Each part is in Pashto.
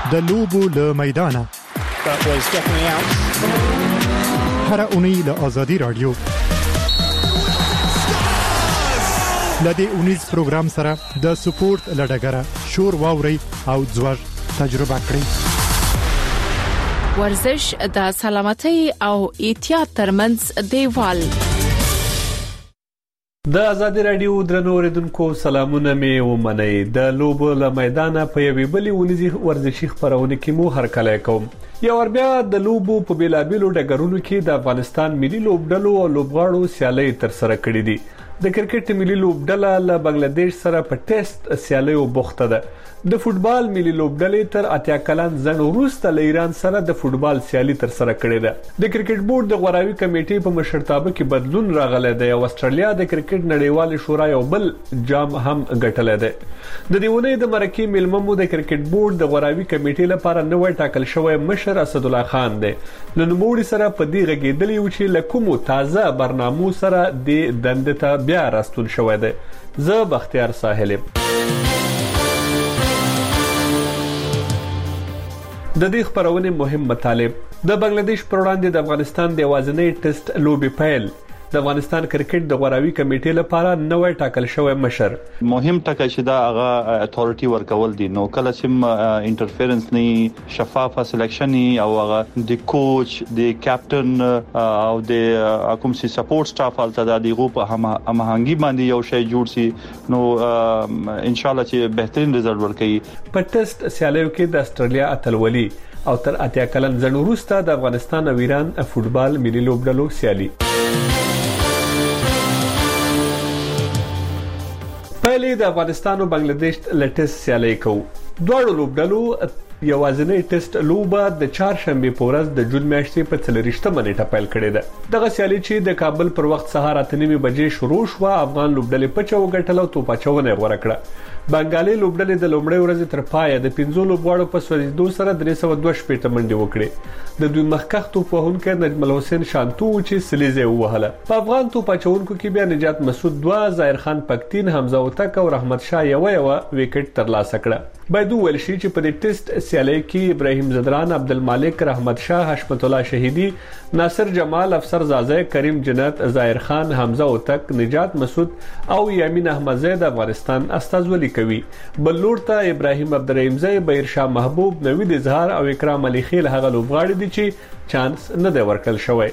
د لوبو له میدانه. هر اونۍ له آزادي رادیو لدې اونیز پروګرام سره د سپورت لډګره شور واوري او ځوړ تجربه کړئ. ورزش د سلامتۍ او احتیاط ترمنځ دیوال. د آزادي رادیو درنو اوریدونکو سلامونه مې ومنئ. د لوبو له میدانه په یوې بلې ونیزي ورزشي خبرونه کې مو هرکلی کوم. یو ور بیا د لوبو په بیلابیلو ډګرونو کې د افغانستان ملي لوبډلو او لوبغاړو سیالۍ تر سره کړې دي. د کرکټ ملي لوبډله له بنگلاديش سره په ټیسټ سیالیو بوخته ده. د فوتبال ملي لوبډلې تر 80 کلن ځنډ وروسته له ایران سره د فوتبال سیالي تر سره کړې ده. د کرکټ بورډ د غوراوي کمیټې په مشرتابه کې بدلون راغلی دی او استرالیا د کرکټ نړیوال شورا یو بل جام هم ګټلی دی. د دیونې د مرکې ملممو د کرکټ بورډ د غوراوي کمیټې لپاره نوې ټاکل شوی مشر اسد الله خان دی. نوموړي سره په دې غږیدلی و چې لکومو تازه برنامو سره د دندې ته بیا راستون شوی دی. زه بختیار ساحل. د دې خبرونه مهم مطالب. د بنگلاديش پر وړاندې د افغانستان د یوازینۍ ټیسټ لوبي پیل. د افغانستان کرکټ د غوراوي کمیټې لپاره نوې ټاکل شوی مشر. مهم ټاکل شوی دا هغه اتھارټي ورکول دي. نو کله چې انټرفیرنس نه شفافه سلیکشن او هغه د کوچ د کیپټن او د کوم سي سپورټ سټاف حالت د دیغو په هماهنګي باندې یو شی جوړ سي. نو ان شاء الله چې بهترین رزلټ ورکړي. په ټیسټ سیالیو کې د استرالیا اتلولي او تر 80 کلن ځنډ وروسته د افغانستان او ایران فوتبال ملي لوبډلو سیالي. پهلې د افغانستان او بنگلاديش لټیس سیالي کوي. دوه لوبډلو یوازینۍ ټیسټ لوبه د چهارشنبه په ورځ د جون میاشتې په 30 نیټه پیل کړې ده. دغه سیالي چې د کابل پر وخت سهار 8:30 بجې شروع شو، افغان لوبډلې په چو غټلو توپاچونه غوړه کړه. بنگالي لوبډلې د لومړۍ ورځې تر پایه د 15 لوبغاړو په سوځیدو سره 302 منډې وکړې. د دوی مخکښ توپوهونکو نجم الحسین شانتو چې سلیزه ووهله. په افغان توپاچونکو کې بیا نجات مسعود 2، ظاهر خان پکتین، حمزه وتک او رحمت شاه یو وکټ ترلاسه کړه. باید ویل شي چې په دې ټیسټ سیالي کې ابراهیم زدران، عبدالمالک، رحمت شاه، حشمت الله شهیدی، ناصر جمال، افسر زازه، کریم جنت، ظاهر خان، حمزه وتک، نجات مسعود او یامین احمدزی د افغانستان استازولي کوي. بل لور ته ابراهیم عبدالرحیمزی، بهیر شاه محبوب، نوید اظهار او اکرام علي خیل هغه لوبغاړي دي چې چانس نه دی ورکړل شوی.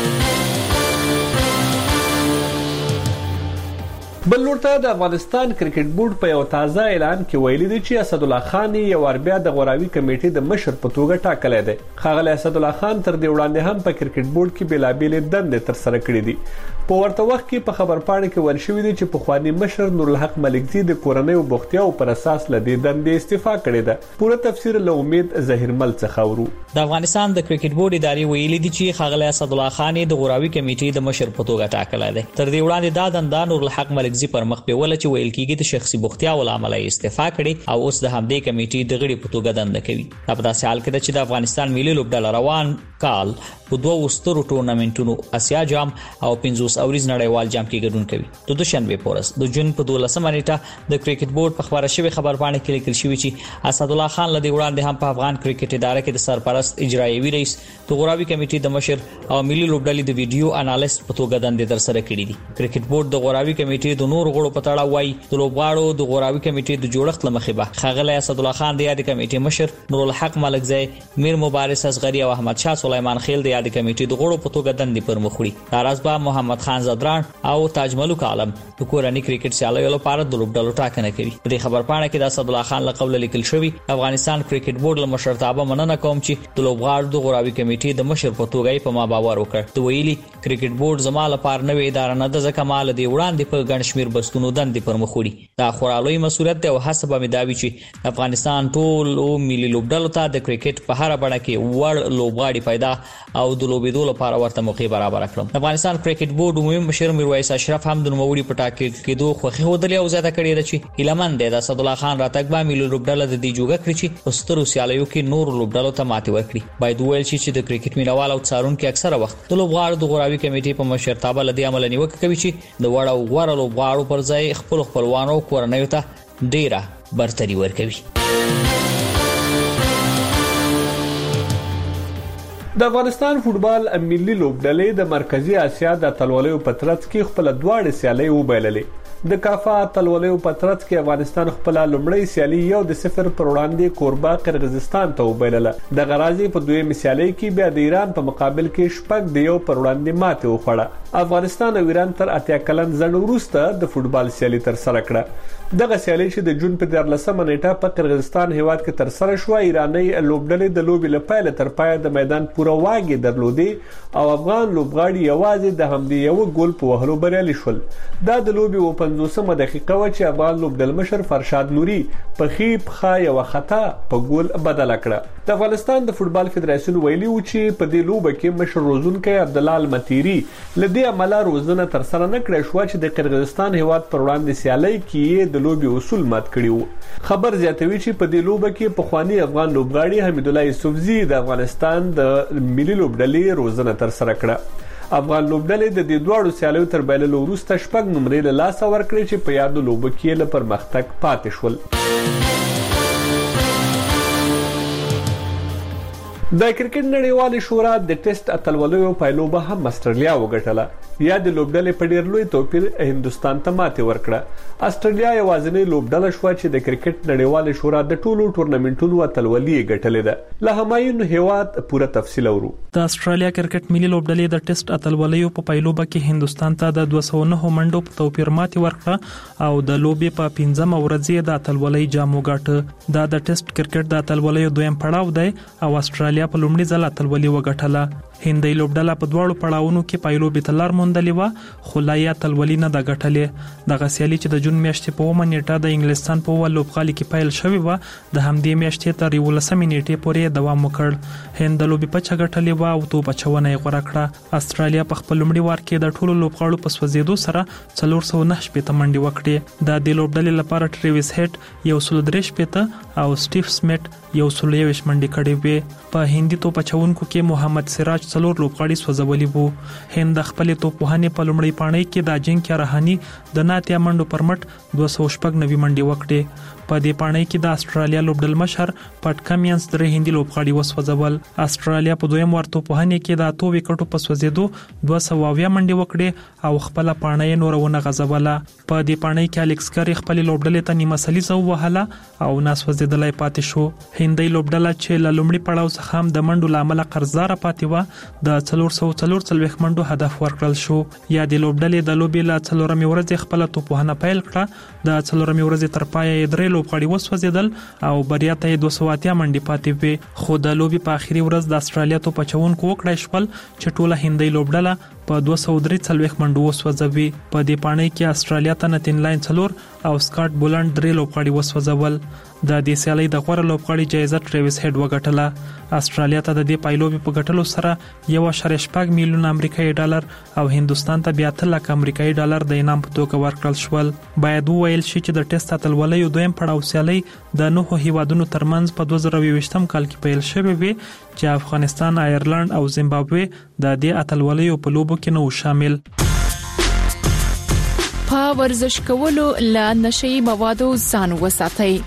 بل لور ته د افغانستان کرکټ بورډ په یو تازه اعلان کې ویلي دی چې اسد الله خان یو اربیا د غوراوي کمیټې د مشر په توګه ټاکلی دی. ښاغلی اسد الله خان تر دې وړاندې هم په کرکټ بورډ کې بیلابېلې دندې تر سره کړې دي. په ورته وخت کې په خبرپاڼه کې ویل شوی دی چې پخوانی مشر نورالحق ملکزي د کورنۍ بوختیاو پر اساس له دې دندې استعفا کړې ده. پوره تفسیر له امید ظاهرمل څخه ورو. د افغانستان د کرکټ بورډ ادارې ویلي دي چې ښاغلی اسد الله خان د غوراوي کمیټې د مشر په توګه ټاکلی دی. تر دې وړاندې دا دنده نورالحق ملکزي پر مخ په ول چې ویل کېږي د شخصي بوختیاو لامل استعفا کړي او اوس د همدې کمیټې د غړي په توګه دنده کوي. په داسې حال کې چې د افغانستان ملي لوبډله روان کال په دوه سترو ټورنمنټونو اسیا جام او 50 اوریز نړیوال جام کې ګډون کوي. د دوشنبه پورس د جون په 12 نیټه د کرکټ بورډ په خبره شوی خبرپاڼه کې لیکل شوی چې اسد الله خان لدی وړاندې هم په افغان کرکټ اداره کې د سرپرست اجرایوي رئیس، د غوراوي کمیټې د مشر او ملي لوبډلې د ویډیو انالیست په توګه دندې تر سره کړې دي. کرکټ بورډ د غوراوي کمیټې د نور غړو په تړاو وايي د لوبغاړو د غوراوي کمیټې د جوړښت لمخې به ښاغلی اسد الله خان د یاد کمیټې مشر، نورالحق ملکزی، میر مبارز اصغری او احمد شاه سلیمان خیل د یاد کمیټې د غړو په توګه دندې پر مخ وړي. راز به محمد خان زدران او تاج ملک عالم د کورنۍ کرکټ سیالیو لپاره د لوبډلو ټاکنه کوي. په دې خبرپاڼه کې د اسد الله خان له قوله لیکل شوی افغانستان کرکټ بورډ له مشرتابه مننه کوم چې د لوبغاړو د غوراوي کمیټې د مشر په توګه په ما باور وکړ. د ویلي کرکټ بورډ زما لپاره نوې اداره نه ده ځکه ما له دې وړاندې په ګڼ شمېر بستونو دندې پر مخ وړي. دا خورا لوی مسؤلیت دی او هڅه به مې دا وي چې افغانستان ټول ملي لوبډلو ته د کرکټ په هر بڼه کې وړ لوبغاړي پیدا او د لوبېدو لپاره ورته موقع برابر کړم. افغانستان کرکټ بورډ عمومي مشر میرویس اشرف هم د نوموړي په ټاکل کېدو خوښي ښودلې او زیاته کړې ده چې هیلهمند دی د اسد الله خان راتګ به ملي لوبډله د دې جوګه کړي چې په سترو سیالیو کې نور لوبډلو ته ماتې ورکړي. باید وویل شي چې د کرکټ مینوال او څارونکو اکثره وخت د لوبغاړو د غوراوي کمیټې په مشرتابه له دې عمله نیوکه کوي چې د وړ او غوره لوبغاړو پر ځای خپل خپلوانو کورنیو ته ډیره برتري ورکوي. د افغانستان فوتبال ملي لوبډلې د مرکزی اسیا د اتلولیو په ترڅ کې خپل دواړه سیالۍ وبایللې. د کافا اتلولیو په ترڅ کې افغانستان خپل لومړی سیالي 1-0 پر وړاندې کوربا قرغیزستان ته وبایلله. د غرازي په دویم سیالۍ کې بیا د ایران په مقابل کې 0-1 پر وړاندې ماته وخوړه. افغانستان او ایران تر 8 کلن ځنډ وروسته د فوتبال سیالي تر سره کړه. دغه سیالي چې د جون په 14مه نیټه په قرغیزستان هیواد کې تر سره شو، ایرانی لوبډلې د لوبې لپاره تر پای د میدان پوره واګي درلودي او افغان لوبغاړي یوازې د همدې یو ګول په وهلو بریالي شول. دا د لوبې 50مه دقیقه و چې افغان لوبډل مشر فرشاد نوري په خا یو خطا په ګول بدل کړه. د افغانستان د فوتبال فدراسیون ویلي و چې په دې لوبه کې مشر روزونکي عبدالله المتيري لدې عمله روزنه تر سره نه کړې شو چې د قرغیزستان هیواد پر وړاندې سیالي کې د لوبې اصول مات کړي وو. خبر زیاتوي چې په دې لوبه کې پخوانی افغان لوبغاړي حمید الله یوسفزي د افغانستان د ملي لوبډلې روزنه تر سره کړه. افغان لوبډلې د دې دوړو سیالیو تر بایللو وروسته 6 نمرې له لاسه ورکړې چې په یادو لوبو کې له پرمختګ پاتې شول. د کرکټ نړیوالې شورا د ټیسټ اتلولیو پایلوبه هم استرالیا وګټله. یا د لوبډلې په ډیر لوی توپیر هندستان ته ماته ورکړه. استرالیا یوازینی لوبډله شو چې د کرکټ نړیوالې شورا د ټولو ټورنمنټونو اتلولي ګټلې ده. له همایون هیواد پوره تفصیل اورو. د استرالیا کرکټ ملي لوبډلې د ټیسټ اتلولیو په پایلوبه کې هندستان ته د 209 منډو په توپیر ماته ورکړه او د لوبې په 15مه ورځ د اتلولۍ جام وګاټه. دا د ټیسټ کرکټ د اتلولیو دویم پړاو دی او استرالیا په لومړي ځل اتلولي وګټله. هندۍ لوبډله په دواړو پړاوونو کې پایلوبې ته لار موندلې و خو لا یې اتلولي نه ده ګټلې. دغه سیالي چې د جون میاشتې په 9مه نیټه د انګلستان په ول لوبغالي کې پیل شوې و د همدې میاشتې تر 11مې نیټې پورې دوام وکړ. هند د لوبې په چغټلې و او توپ اچونه یې غوړه کړه. استرالیا په خپل لومړي وار کې د ټولو لوبغاړو په سوځېدو سره 409 منډې وکړې. د دې لوبډلې لپاره ټریویس هیټ 103 او سټیف سمیت 121 منډې کړې وې. په هندي توپ اچونکو کې محمد سراج 4 لوبغاړي سوځولي وو. هند د خپل توپ وهنې په لومړی پاڼۍ کې د اجنکیا رهاني د 9 منډو پر مټ 290 منډې وکړې. په دې پاڼۍ کې د استرالیا لوبډل مشر پټ کمینز درې هندي لوبغاړي وسوځول. استرالیا په دویم ور توپ وهنې کې د 8 وکټو په سوځېدو 220 منډې وکړې او خپل پاڼۍ نورونه غځوله. په دې پاڼۍ کې الکس کری خپل لوبډلې ته نیمه سلیزه وهله او ناسوځېدلای پاتې شو. هندۍ لوبډله چې له لومړي پړاو څخه هم د منډو لامل قرضدار پاتې و د 444 منډو هدف ورکړل شو. یا د لوبډلې د لوبې له 4مې ورځې خپل توپ وهنه پیل کړه. د 4مې ورځې تر پای یې درې لوبغاړي وسوځیدل او بریا ته 280 منډې پاتې وې. خو د لوبې په اخیری ورځ د استرالیا توپ اچونکو وکړای شول چې ټوله هندۍ لوبډله په 243 منډو وسوځوي. په دې پاڼۍ کې استرالیا ته نتین لاین 4 او سکاٹ بولند 3 لوبغاړي وسوځول. د دې سیالۍ د غوړه لوبغاړي جایزه ټریویس هیډ وګټله. استرالیا ته د دې پایلوبې په ګټلو سره 1.8 میلیون امریکایي ډالر او هندستان ته 8 لک امریکایي ډالر د انعام په توګه ورکړل شول. باید وویل شي چې د ټیسټ اتلولیو دویم پړاو سیالۍ د 9 هیوادونو ترمنځ په 2020 کال کې پیل شوې وي چې افغانستان، آیرلند او زیمبابوې د دې اتلولیو په لوبو کې نه شامل. په ورزش کولو له نشي موادو ځان وساتئ.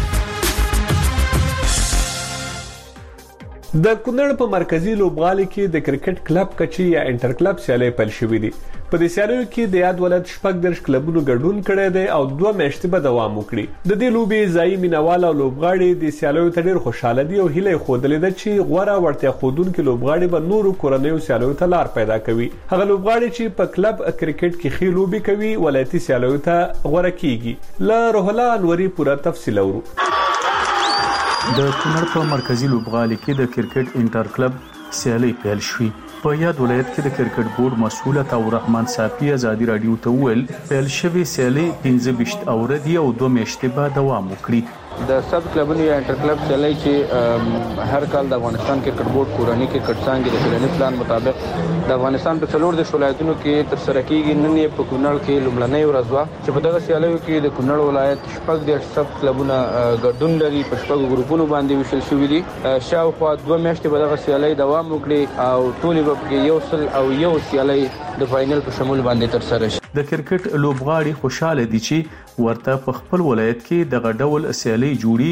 د کونړ په مرکزی لوبغالي کې د کرکټ کلب کچي یا انټر کلب سیالي پیل شوې دي. په دې سیالیو کې د یاد ولایت 14 کلبونو ګډون کړی دی او 2 میاشتې به دوام وکړي. د دې لوبې ځای مینوال او لوبغاړي د سیالیو ته ډېر خوشاله دي او هیله خوده ده چې غوړه ورته خودونکو لوبغاړي به نورو کورنیو سیالیو ته لار پیدا کوي. هغه لوبغاړي چې په کلب کرکټ کې خې لوبي کوي ولایتي سیالیو ته غوړه کیږي. له روح الله انوري پوره تفصیل اورو. د کونړ په مرکزی لوبغالي کې د کرکټ انټر کلب سیالي پیل شوې. په یاد ولایت کې د کرکټ بورډ مسؤل عطا الرحمن صافي ازادي رادیو ته ویل پیل شوې سیالي 15 اورې او 2 میاشتې بعد دوام وکړي. د سب کلبونو یا انټر کلب سیالي چې هر کال د افغانستان کرکټ بورډ کورنۍ کرکټ څنګه د پلاني پلان مطابق د افغانستان په څلور د ولایتونو کې تر سره کیږي. نن یې په کونړ کې لومړنۍ ورځ و چې په دغه سیالیو کې د کونړ ولایت 14 سب کلبونه ګډون لري په 6 ګروپونو باندې ویشل شوې دي. شاوخوا 2 میاشتې به دغه سیالي دوام وکړي او ټول به کې یو سل او یو سیالي د فائنل په شمول باندې تر سره شي. د کرکټ لوبغاړي خوشاله دي چې ورته په خپل ولایت کې دغه ډول سیالي جوړیږي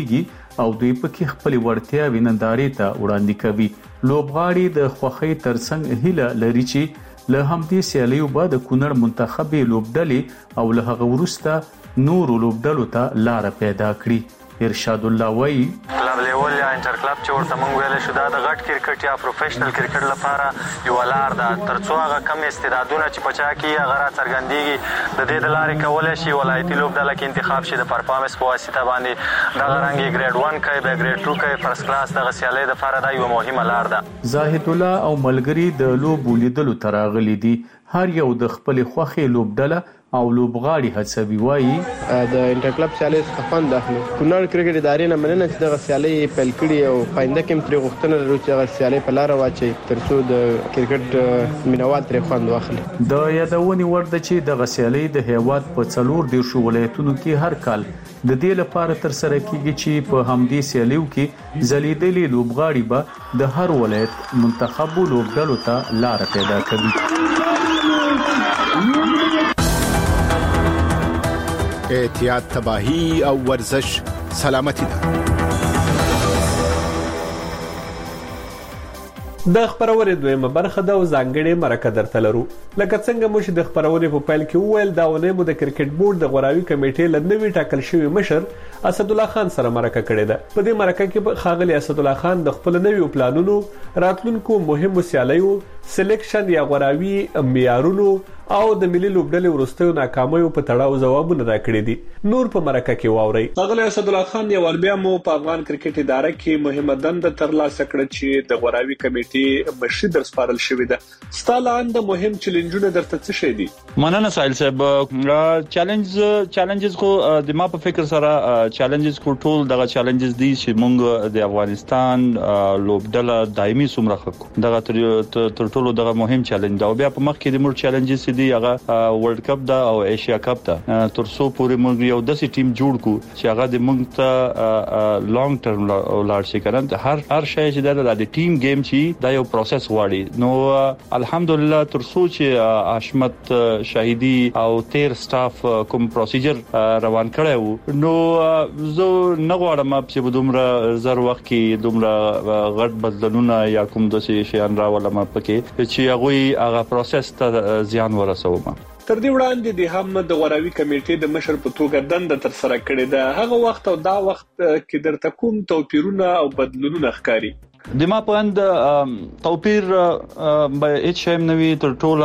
او دوی پکې خپل وړتیاوې نندارې ته وړاندې کوي. لوبغاړي د خوښۍ ترڅنګ هیله لري چې له همدې سیالیو بعد د کونړ منتخبي لوبډلې او له هغه وروسته نورو لوبډلو ته لار پیدا کړي. ارشاد الله وایي کلب لیول یا انټر کلب چې ورته مونږ ویل شو دا د غټ کرکټ یا پروفیشنل کرکټ لپاره یو لار ده ترڅو هغه کم استعدادونه چې پچا کی هغه را څرګندېږي د دې د لارې کولای شي ولایتي لوبډله کې انتخاب شي د پرفارمنس په واسطه باندې د غرنګي ګریډ 1 کوي به ګریډ 2 کوي فرست کلاس د غسیالې د لپاره دا یو مهمه لار ده. زاهد الله او ملګری د لوبو لیدلو تراغلي دي. هر یو د خپل خوښې لوبډله او لوبغاړي هڅوي. وایي د انټر کلب سیالۍ څخه خوند اخلو. کونړ کرکټ ادارې نه مننه چې دغه سیالۍ پیل کړي او پاینده کې ترې غوښتنه لرو چې دغه سیالۍ په لار واچي ترڅو د کرکټ مینوال ترې خوند واخلي. د یادونې وړ ده چې دغه سیالۍ د هیواد په 14 ولایتونو کې هر کال د دې لپاره تر سره کیږي چې په همدې سیالیو کې ځلیدلي لوبغاړي به د هر ولایت منتخبو لوبډلو ته لار پیدا کوي. احتیاط تباہی او ورزش سلامتی ده. د خبرونې دویمه برخه د ځانګړي مرکه درته لرو. لکه څنګه مو چې د خبرونې په پیل کې وویل دا ونه مو د کرکټ بورډ د غوراوي کمیټې لنوي ټاکل شوی مشر اسد الله خان سره مرکه کړې ده. په دې مرکه کې خاغلی اسد الله خان د خپل نویو پلانونو راتلونکو مهمو سیالیو سلیکشن یا غوراوي معیارونو او د ملي لوبډلې ورستیو ناکامیو په تړاو ځوابونه راکړي دي. نور په مرکه کې واوري. خاغلی اسد الله خان یو بیا مو په افغان کرکټ اداره کې مهمه دنده ترلاسه کړه چې د غوراوي کمیټې مشر در سپارل شوی ده. ستالاند مهم چیلنجونه درته څه شي دي؟ مننه سایل صاحب. چیلنجز کو د ما په فکر سره چیلنجز کو ټول دغه چیلنجز دي چې مونږ د افغانستان لوبډله دایمي سمرخ دغه تر ټولو دغه مهم چیلنج دا. بیا په مخ کې د مور چیلنجز دي هغه ورلد کپ دا او ایشیا کپ دا ترڅو پورې موږ یو داسې ټیم جوړ کو چې هغه د موږ ته لانګ ټرم ولر شي کنه. هر شی چې د ټیم گیم چې دا یو پروسس غواړي. نو الحمدلله ترڅو چې حشمت شاهدی او تیر سټاف کوم پروسیجر روان کړو نو زه نه غواړم چې دومره زر وخت کې دومره غټ بدلونونه یا کوم داسې شیان راولم پکې چې هغه پروسس ته زیان ورسوم. تر دې وړاندې د هم د غوراوي کمیټې د مشر په توګه دنده تر سره کړې ده. هغه وخت او دا وخت کې درته کوم توپیرونه او بدلونونه ښکاري؟ د ما په اند توپیر به هیڅ شی نه وي. تر ټوله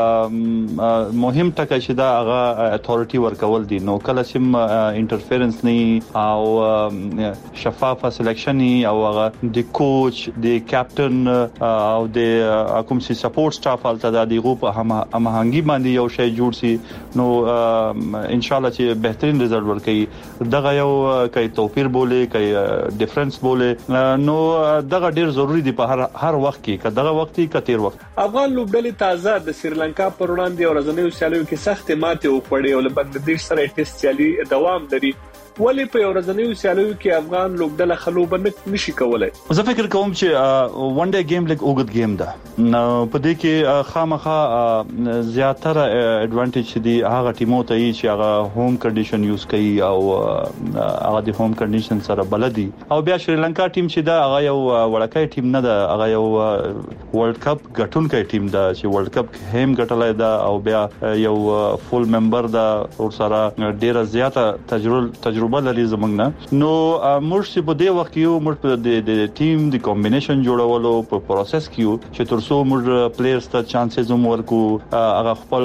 مهم ټکی چې دا هغه اتھارټي ورکول دي. نو کله چې انټرفیرنس نه او شفافه سلیکشن او هغه د کوچ د کیپټن او د کوم سي سپورټ سټاف الته د غوپ هماهنګي باندې یو شی جوړ سي نو ان شاء الله چې بهترین رزلټ ورکړي. دغه یو کوي توپیر بوله کوي ډیفرنس بوله نو دغه ډیر ضروری دی په هر وخت کې کداغه وخت کې کتیر وخت. افغان لوبډلې تازه د سریلانکا پر وړاندې ورځنیو سیالیو کې سخت ماتې وکړې او له بنگلاديش سره ټیسټ سیالي دوام لري. ولی په ورځنیو سیالیو کې افغان لوبډله خلوبه نشي کولای؟ زه فکر کوم چې ون ډے گیم لګ اوګد گیم ده. په دې کې خامخا زیاتره اډوانټیج دي هغه ټیمو ته چې هغه هوم کنډیشن یوز کوي او هغه د هوم کنډیشن سره بلدي. او بیا شریلانکا ټیم چې دا هغه یو وړکای ټیم نه ده. هغه یو ورلد کپ ګټونکې ټیم ده چې ورلد کپ هم ګټلای ده او بیا یو فول ممبر ده او سره ډیره زیاته تجربه لري زمونږ نه. نو موږ چې په دې وخت کې موږ د ټیم د کمبینیشن جوړولو په پروسس کې چې ترڅو موږ پلیئرز ته چانسز ورکو هغه خپل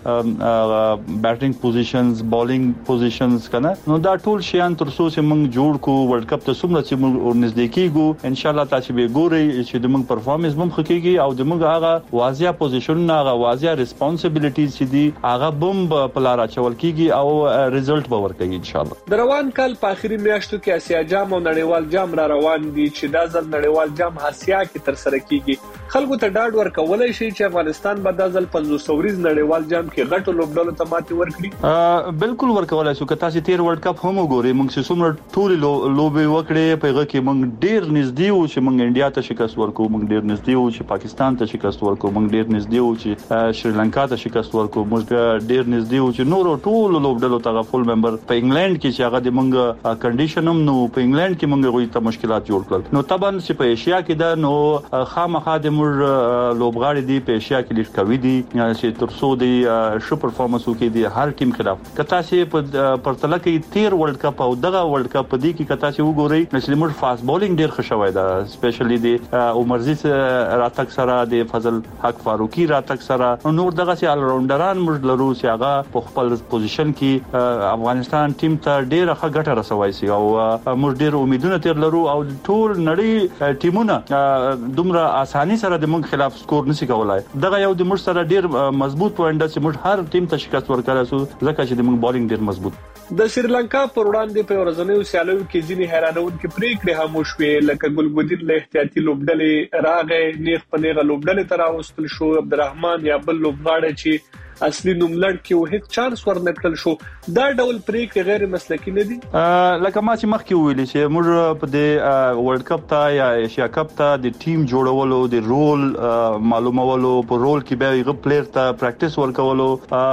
بیټینګ پوزیشنز بالینګ پوزیشنز کنه. نو دا ټول شیان ترڅو چې موږ جوړ کو ورلد کپ ته څومره چې موږ نږدې کیږو ان شاء الله تاسو به ګورئ چې د موږ پرفارمنس هم خکېږي او د موږ هغه واضح پوزیشن هغه واضح ریسپانسیبিলিټیز چې دي هغه بم په لار اچول کیږي او ریزلټ به ورکړي ان شاء الله. روان کال په اخري میاشتو کې اسیا جام او نړیوال جام را روان دي چې دا ځل نړیوال جام آسیا کې تر سره کیږي. خلکو ته ډاډ ورکولای شي چې افغانستان به د ځل 500 ورځ نړیوال جام کې غټو لوبډلو ته ماتې ورکړي؟ بالکل ورکولای شو. که تاسو تیر ورلد کپ هم وګورئ، موږ چې څومره ټول لوبې وکړې په هغه کې موږ ډیر نږدې وو چې موږ انډیا ته شکست ورکو، موږ ډیر نږدې وو چې پاکستان ته شکست ورکو، موږ ډیر نږدې وو چې شریلانکا ته شکست ورکو، موږ ډیر نږدې وو چې نور ټول لوبډلو ته فول ممبر په انګلند کې چې هغه د موږ کنډیشن هم نو په انګلند کې موږ غوي ته مشکلات جوړ کړل. نو طبعا چې په ایشیا کې دا نو خامخا د موږ لوبغاړي دی په ایشیا کې لیډ کوي دي چې ترڅو دی شو پرفارمنس وکړي دي هر ټیم خلاف. کته چې په پرتله کې 13 ورلد کپ او دغه ورلد کپ دی کې کته چې وګورئ چې موږ فاست بولینګ ډیر خوشوي دا، سپیشلی دی عمرزیز راتک سره، د فضل حق فاروقي راتک سره، نور دغه سي ال راونډران موږ لرو چې هغه په خپل پوزیشن کې افغانستان ټیم ته ډیره ښه ګټه رسوي سي او موږ ډیر امیدونه تیر لرو او ټول نړۍ ټیمونه دومره اساني سره د موږ خلاف سکور نشي کولای. دغه یو د موږ سره ډیر مضبوط پوینټ چې موږ هر ټیم ته شکست ورکړای شو ځکه چې د موږ بالینګ ډیر مضبوط. د شریلانکا پر وړاندې په ورځنیو سیالیو کې ځینې حیرانونکې پریکړې هم وشوې، لکه ګلګودین له احتیاطي لوبډلې راغې، نیغ په نیغه لوبډلې ته راوستل شو، عبدالرحمن یا بل لوبغاړی چې اصلي نوملړ کې و هیڅ چانس ورنکړل شو. دا ډول پریکړې غیر مسلکي نه دي. لکه ما چې مخکې ویلي چې موږ په د ورلد کپ ته یا ایشیا کپ ته د ټیم جوړولو، د رول معلومولو، په رول کې به یو پلیئر ته پریکټیس ورکولو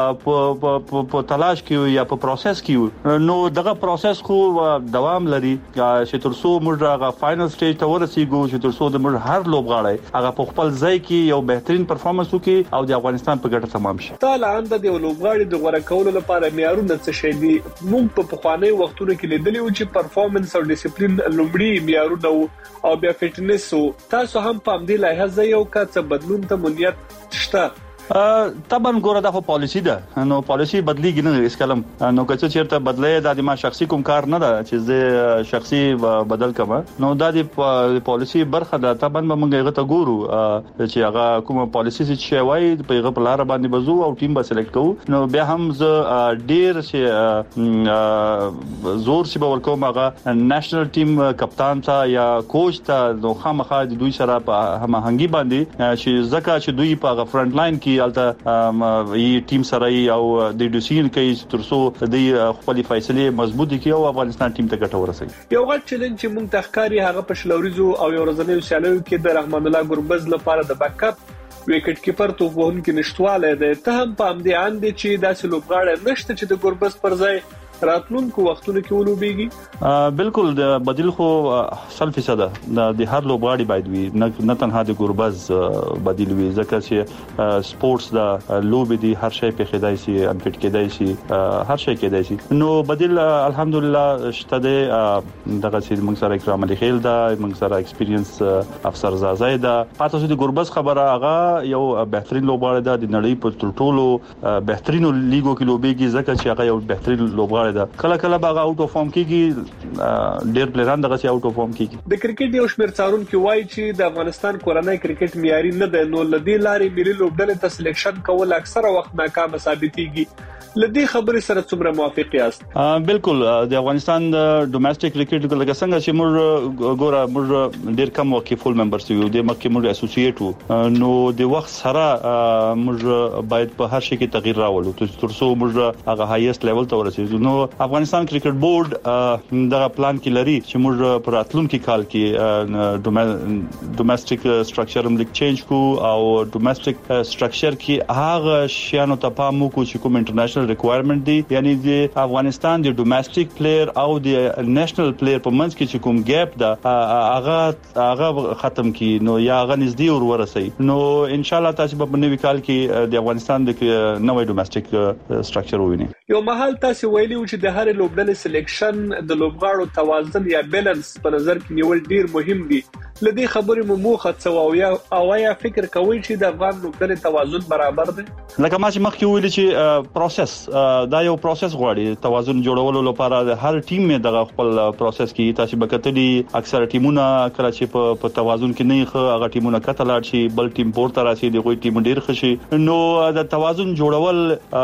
په تلاش کې یا په پروسس کې، نو دغه پروسس خو دوام لري چې ترڅو موږ هغه فائنل سټیج ته ورسیږو، چې ترڅو د موږ هر لوبغاړی هغه په خپل ځای کې یو بهترین پرفارمنس وکړي او د افغانستان په ګټه تمام شي. لاندې د لوبغاړي د غوړه کولو لپاره معیارونه څه شي دي؟ موږ په پخواني وختونو کې لیدلی و چې پرفارمنس او ډیسپلین لومړی معیارونه او بیا فټنس. تاسو هم په دې لحاظ یو څه بدلون ته مونیت شته؟ طبعا ګوره دا خو پالیسی ده، نو پالیسی بدلیږي نه اس کلم، نو که څه چیرته بدلې د ما شخصي کوم کار نه ده چې زه شخصي بدل کما، نو دا د پالیسی برخه ده. طبعا موږ هغه ته ګورو چې هغه کومه پالیسی چې وایي په هغه په لار باندې بزو او ټیم به سلیکټ کوو. نو بیا هم زه ډیر چې زور سی به ورکوم هغه نېشنل ټیم کپتان ته یا کوچ ته، نو خامخا د دوی سره په هماهنګي باندې چې ځکه چې دوی په فرنٹ لاین کې البته ای ټیم سره او د ډیسیژن کوي ترڅو د خپل فیصله مضبوطی کوي او افغانستان ټیم ته ګټه ورسوي. یو غټ چیلنج چې موږ تخکاری هغه په شلوريزو او یو ورځنیو سیالیو کې د رحمان الله ګربز لپاره د بیک اپ وکټ کیپر توغون کې نشټواله ده. ته هم په امدي اند چې داسې لوبغاړي نشته چې د ګربز پر ځای راتلونکو وختونو کې ولوبېږي. بالکل د بدیل خو 100% د هر لوبغاړي باید وي، نه تنها د ګوربز بدیل وي، ځکه چې سپورتس د لوب دي هر شی په خدای سي انفټ کېدای شي، هر شی کېدای شي. نو بدیل الحمدلله شته دغه چې موږ سره اکرام علي خیل دا، موږ سره ایکسپیرینس افسر زازای دا. پاتې د ګوربز خبره هغه یو بهترین لوبغاړی ده، د نړۍ په ټولو بهترینو لیګو کې لوبېږي ځکه چې هغه یو بهترین لوبغاړی ده. کله به هغه آوټ اف فارم کیږي، ډېر پلیران دغه سي آوټ اف فارم کیږي. د کرکټ یو شمېر څارونکو وایي چې د افغانستان کورنۍ کرکټ معیاري نه ده، نو لدی لارې ملي لوبډلې ته سلیکشن کول اکثره وخت ناکام ثابتېږي. لدی خبرې سره څومره موافق یاست؟ بالکل د افغانستان د ډومېسټک کرکټ لکه څنګه چې موږ ګوره موږ ډېر کم وکي فول ممبرز یو د مکه موږ اسوسییټ وو، نو د وخت سره موږ باید په هر شي کې تغییر راولو ترڅو موږ هغه هایست لیول ته ورسېږو. نو افغانستان کرکټ بورډ دغه پلان کې لري چې موږ پر راتلونکي کال کې ډومېسټک سټرکچر هم لیک چینج کو او ډومېسټک سټرکچر کې هغه شیانو ته پام وکړو چې کوم انټرنیشنل ریکوایرمنت دي، یعنی د افغانستان د ډومېسټک پلیئر او د نېشنل پلیئر په منځ کې چې کوم ګیپ ده هغه ختم کی، نو یا هغه نږدې ورسي. نو ان شاء الله تاسو په نوي کال کې د افغانستان د نوې ډومېسټک سټرکچر ووینئ. یو مهال تاسو ویلي و چې د هر لوبډلې سلیکشن د لوبغاړو توازن یا بیلانس په نظر کې نیول ډیر مهم دي. لدی خبرې مو موخه څه او یا فکر کوي چې د افغان لوبډلې توازن برابر دی؟ لکه ما چې مخکې ویل چې پروسس بس دا یو پروسس غواړي توازن جوړولو لپاره هر ټیم می دغه خپل پروسس کې تاسو بکتلی اکثر ټیمونه کله چې په توازن کې نه ښه هغه ټیمونه کته لاړ شي بل ټیم پورته راشي د غوي ټیم ډیر خشي نو د توازن جوړول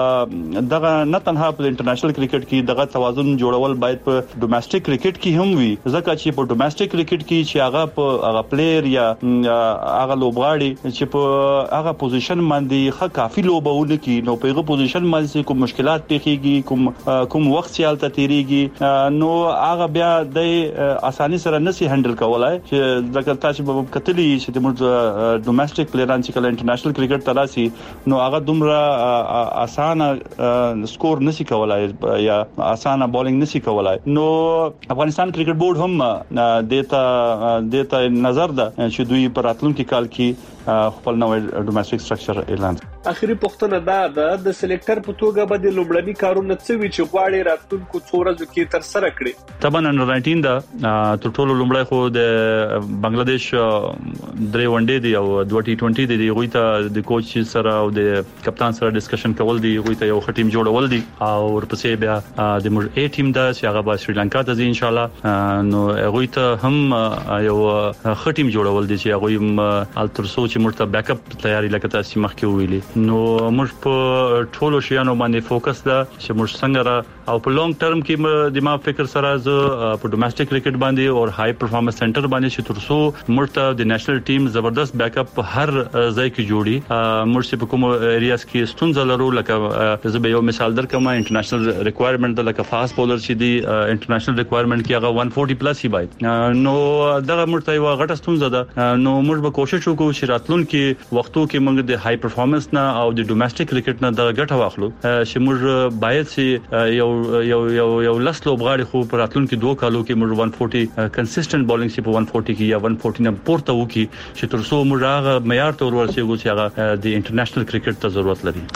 دغه نه تنها په انټرنیشنل کرکټ کې دغه توازن جوړول باید په ډومېسټک کرکټ کې هم وي ځکه چې په ډومېسټک کرکټ کې چې هغه پلیئر یا هغه لوبغاړي چې په هغه پوزیشن باندې ښه کافي لوبونه کوي نو په هغه پوزیشن باندې کوم مشکلات پیښیږي کوم وخت چالت تیریږي نو هغه بیا د اساني سره نسی هندل کولای چې دغه تاسو په کتلی چې د ډومېسټک پلیئران چې کله انټرنیشنل کرکټ تراسي نو هغه دومره اسانه سکور نسی کولای یا اسانه بولینګ نسی کولای نو افغانستان کرکټ بورډ هم دیتا نظر ده چې دوی پر راتلونکي کال کې خپل نوې ډومېسټک سټرکچر اعلان. اخیری پوښتنه دا د سلیکټر په توګه به د لومړني کارونه څه وی چې غواړي راتلونکو څو ورځو کې تر سره کړي. طبعا انډر 19 دا تر ټولو لومړی خو د بنگلاديش درې ونډې دی او 2020 دی غوي ته د کوچ سره او د کپتان سره ډسکشن کول دی غوي ته یو ټیم جوړول دی او ورپسې بیا د موږ ا ټیم دا چې هغه به سریلانکا ته ځي ان شاء الله نو غوي ته هم یو ټیم جوړول دی چې غوي الترسو چې موږ ته بیک اپ تیاری لکه تاسو مخکې ویلي نو موږ په ټولو شیانو باندې فوکس ده چې موږ څنګه او په لانګ ټرم کې د ما فکر سره ز په ډومېسټک کرکټ باندې او هاي پرفارمنس سنټر باندې چې ترسو موږ ته د نېشنل ټیم زبردست بیک اپ هر ځای کې جوړي موږ چې په کوم ایریاز کې ستونزې لرو لکه زه به یو مثال درکم انټرنیشنل ریکوایرمنت لکه فاست بولر چې دی انټرنیشنل ریکوایرمنت کې هغه 140 پلس هی باید نو دغه موږ ته یو غټه ستونزه ده نو موږ به کوشش وکړو چې راتلونکي وختو کې موږ د هاي پرفارمنس نه او د ډومېسټک کرکټ نه د ګټه واخلو چې موږ باید چې یو لس لوبغاړي خو په راتلونکي 2 کالو کې موږ 140 کنسسټنټ بولینګ سی په 140 کې یا 140 نه پورته وکي چې ترڅو موږ هغه معیار ته ورسېږو چې هغه د انټرنیشنل کرکټ ته ضرورت لري.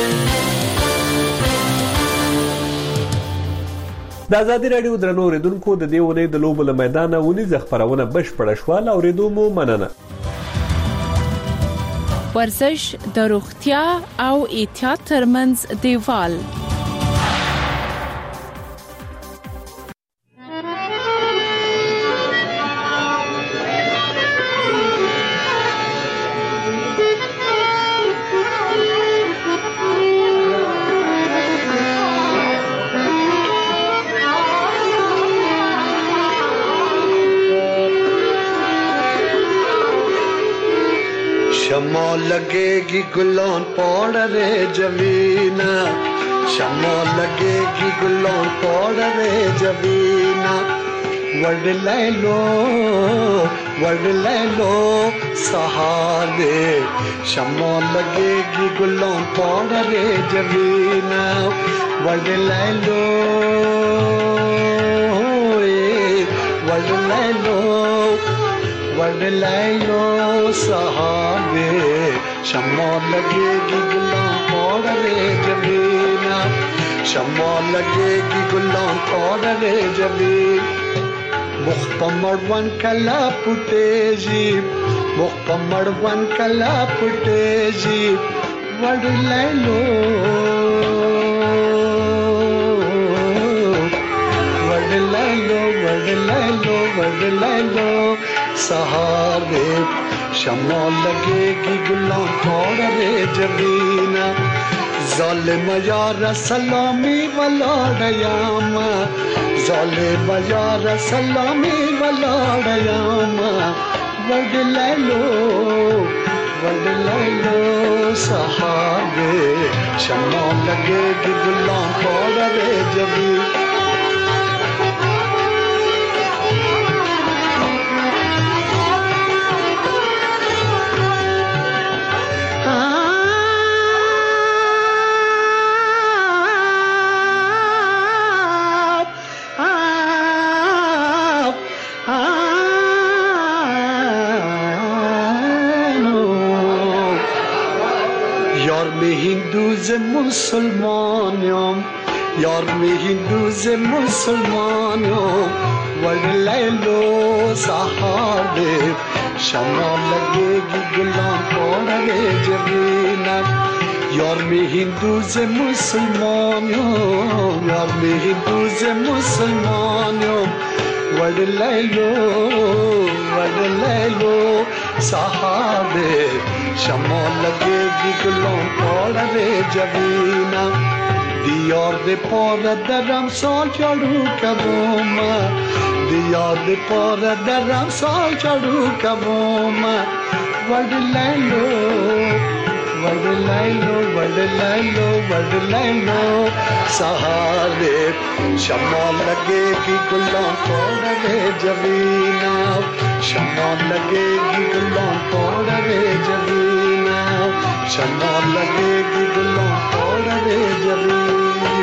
د ازادي رادیو درنو اوریدونکو د دې ونې د لوبو له میدانه ونیزه خبرونه بشپړه شوه او اوریدو مو مننه. ورزش د روغتیا او احتیاط ترمنځ دیوال. शमा लगेगी गुलान पौड़ रे जमीना शमा लगेगी गुलान पौड़ रे जमीना वर्ड ले लो सहारे शमा लगेगी गुलान पौड़ रे जमीना वर्ड ले लो सहारे शम्मा लगेगी गुलाम पौड़ रे जमीना शम्मा लगेगी गुलाम पौड़ रे जमीन मुख्तमर वन कला पुटेजी मुख्तमर वन कला पुटेजी वड ले लो सहारे शम्मा लगेगी गुलाम पौड़ रे जमीना ज़ालिम यार सलामी वलाड़यामा ज़ालिम यार सलामी वलाड़यामा वड ले लो सहारे शम्मा लगेगी गुलाम पौड़ रे जमीना मुसलमानों यार में हिंदू से मुसलमानों वड ले लो सहारे शम्मा लगेगी गुलाम पौड़ रे जमीना یار می هندوز مسلمانیم یار می هندوز مسلمانیم وڈلیلو صحابے شمع لگेगी گلوں پڑے جبینا دیار دے پار درم سال چڑھو کبوما دیار دے پار درم سال چڑھو کبوما وڈلیلو सहारे शम्मा लगेगी गुल्लां तोड़े जबीना शम्मा लगेगी गुल्लां तोड़े जबीना शम्मा लगेगी गुल्लां तोड़े जबीना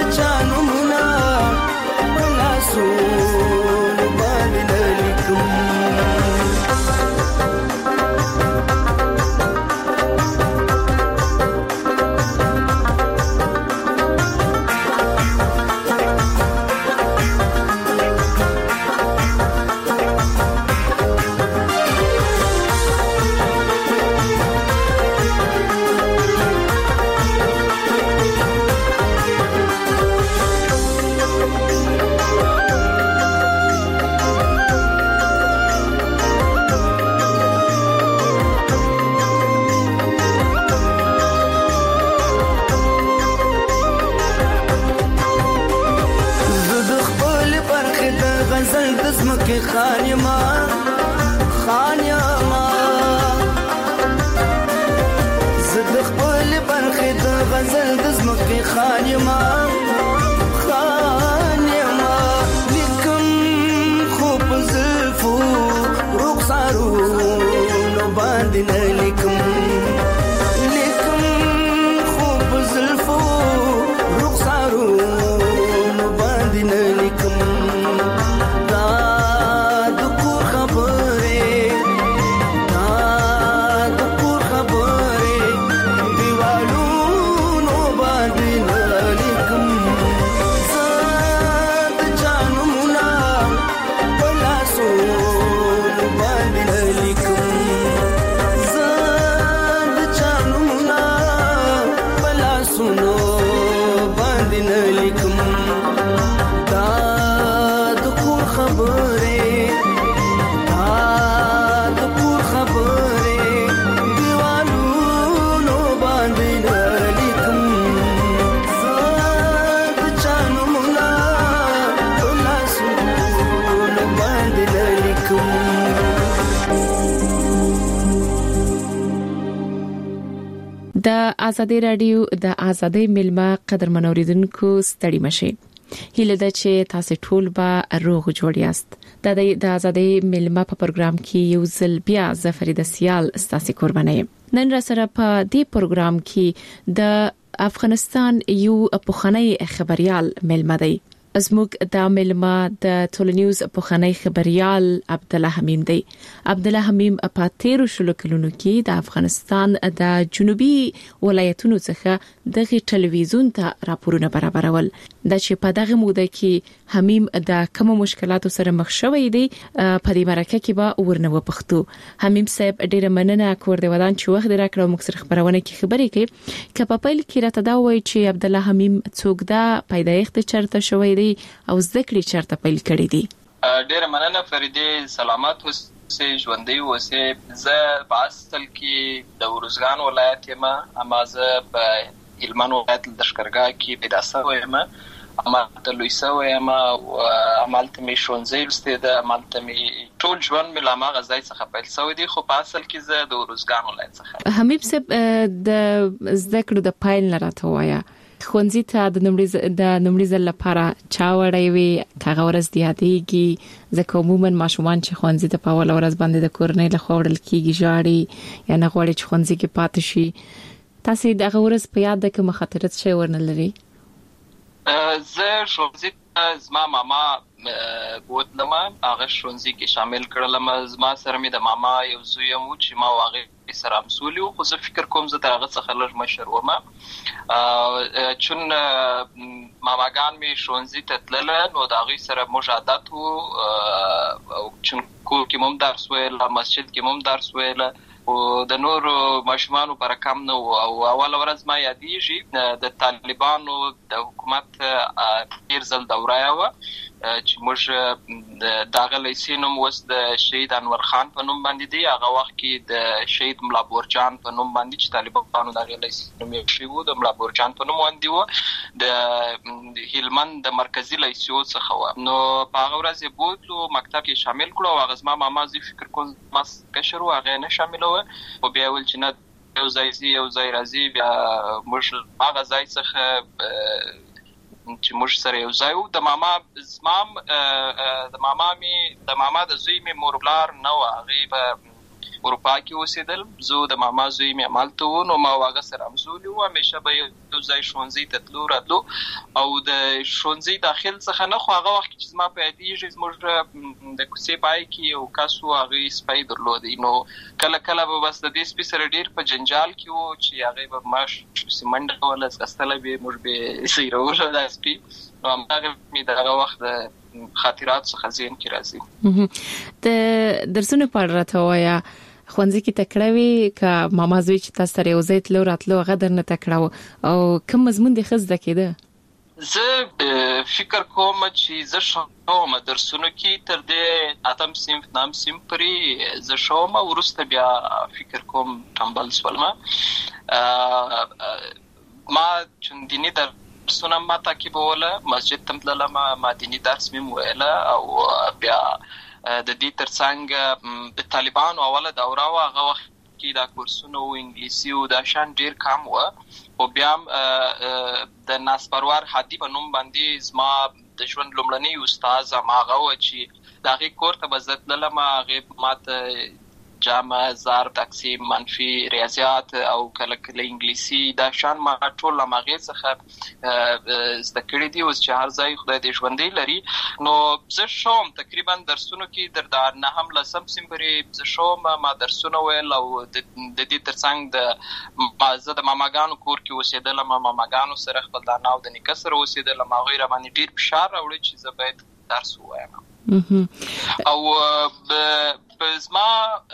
Soon, کې خان یما زد خپل برخه د غزل د زمکه خان یما لیکم خوب زلفو رخسارو نو باندې نه لیکم خوب زلفو رخسارو نو باندې نه لیکم د ازادي رادیو د ازادي ملما قدر منوریدونکو ستړي مشه هیله ده چې تاسو ټول به روغ جوړ یاست د ازادي ملما په پروګرام کې یو ځل بیا زفرید سیال ستاسو قرباني نن را سره په دې پروګرام کې د افغانستان یو پخوانی خبريال ملما دی زموږ د ملما د ټولنیوز پخوانی خبريال عبد الله حمیم دی عبد الله حمیم په 13 شلو کلونو کې د افغانستان د جنوبي ولایتونو څخه د ټلویزیون ته راپورونه برابرول د چې په دغه موده کې حمیم د کوم مشکلاتو سره مخ شوی دی په دې مرکه کې به ورنو پښتو حمیم صاحب ډیره مننه کور دی ودان چې وخت راکړو موږ سره خبرونه کې خبرې کوي کله په پیل کې راته دا وایي چې عبد الله حمیم څوک دا پیدایښت چرته شوی دی او ذکر چرته پیل کړی دی ډیره مننه فریدې سلامات اوسې ژوندۍ اوسې زه په اصل کې د ورزګان ولایت یم اما زه په هلمند ولایت د لشکرګاه کې پیدا شوی یم اما د لویسا یم او عملت می شونځي ولسته د عملت می ټول ژوند مې لامه غزای څخه پیل شوی دی خو په اصل کې زه د ورزګان ولایت څخه حمیم صاحب د ذکر د پایل نه راته وایا خونځي ته د نمړي ځل لپاره چا وړي وي کاغه ورځ دی یادېږي ځکه عموما ماشومان چې خونځي ته په اول ورځ باندې د کورنۍ له خوړل کیږي جاړي یا نه غوړي چې خونځي کې پاتې شي تاسو دغه ورځ په یاد ده کوم خاطرت شي ورنلري زه شونځي زما ماما بوتلم هغه شونځي کې شامل کړلم زما سره مې د ماما یو زوی مو چې ما واغې سره مسولي خو زه فکر کوم زه دغه څخه لږ مشر ومه چون ماماګان می شونځي ته تلل نو دغه سره مجادات او چون کور کې مم درس ویل مسجد کې مم درس ویل او د نور ماشومانو پر کم نو او اول ورځ ما یادېږي د طالبانو د حکومت ډیر ځل دوره و چې موږ دغه لیسینوم وس د شهید انور خان په نوم باندې دی هغه وخت کې د شهید ملا بورجان په نوم باندې چې طالبانو دغه لیسینوم یې شیو د ملا بورجان په نوم باندې و د هلمند د مرکزی لیسیو څخه و نو په هغه ورځ بوتلو مکتب کې شامل کړو هغه زما ماما زی فکر کوم ماس کشرو هغه نه شامل و او بیا ول چې نه یو ځای راځي بیا موږ هغه ځای څخه چې موږ سره یو ځای د ماما زمام د ماما د زوی می موربلار نو هغه په اروپا کې اوسېدل زه د ماما زوی می عملته نو ما واغه سره امزولي و همیشه به یو ځای شونځي ته تلو راتلو او د شونځي داخل څخه نه خو هغه وخت چې زما په دې موږ د کوڅې پای کې یو کاسو هغه سپای درلودي نو کله به بس د دې سپي سره ډیر په جنجال کې و چې هغه به ماش سیمنډ ولا غستله به موږ به سیروله د سپي نو هغه می دغه وخت خاطرات څخه ذهن کې راځي د درسونه په راته وایا خونځي کې تکړوي ک ماما زوی چې تاسو سره یو ځای تلو راتلو غدر نه تکړو او کوم مضمون د خزده کېده زه فکر کوم چې زه شوم درسونه کې تر دې اتم صنف نام صنف پرې زه شوم ورسته بیا فکر کوم تمبل سولما ما چون دینی درسونه ما تعقیبوله مسجد تم تلله ما دینی درس مې ویله او بیا د دې ترڅنګ د طالبانو اوله دوره او هغه وخت کې دا کورسونه او انګلیسي او دا شان ډیر کم و او بیا د ناسپروار حادی په نوم باندې زما د ژوند لومړنی استاد هغه و چې دغه کور ته بزتله ما هغه ماته جامع ضرب تقسیم منفي ریاضیات او کله انګلیسي دا شان ما ټول لمغه څخه زده کړی دي اوس چې هر ځای خدای دې ژوندۍ لري نو زه شوم تقریبا درسونو کې در نه هم لسم سیمبري زه شوم ما درسونه ویل او د دې ترڅنګ د بازه د ماماګانو کور کې اوسېدل ما ماماګانو سره خپل د ناو د نکسر اوسېدل ما غیر باندې ډیر فشار راوړي چې زه باید درس وایم او زما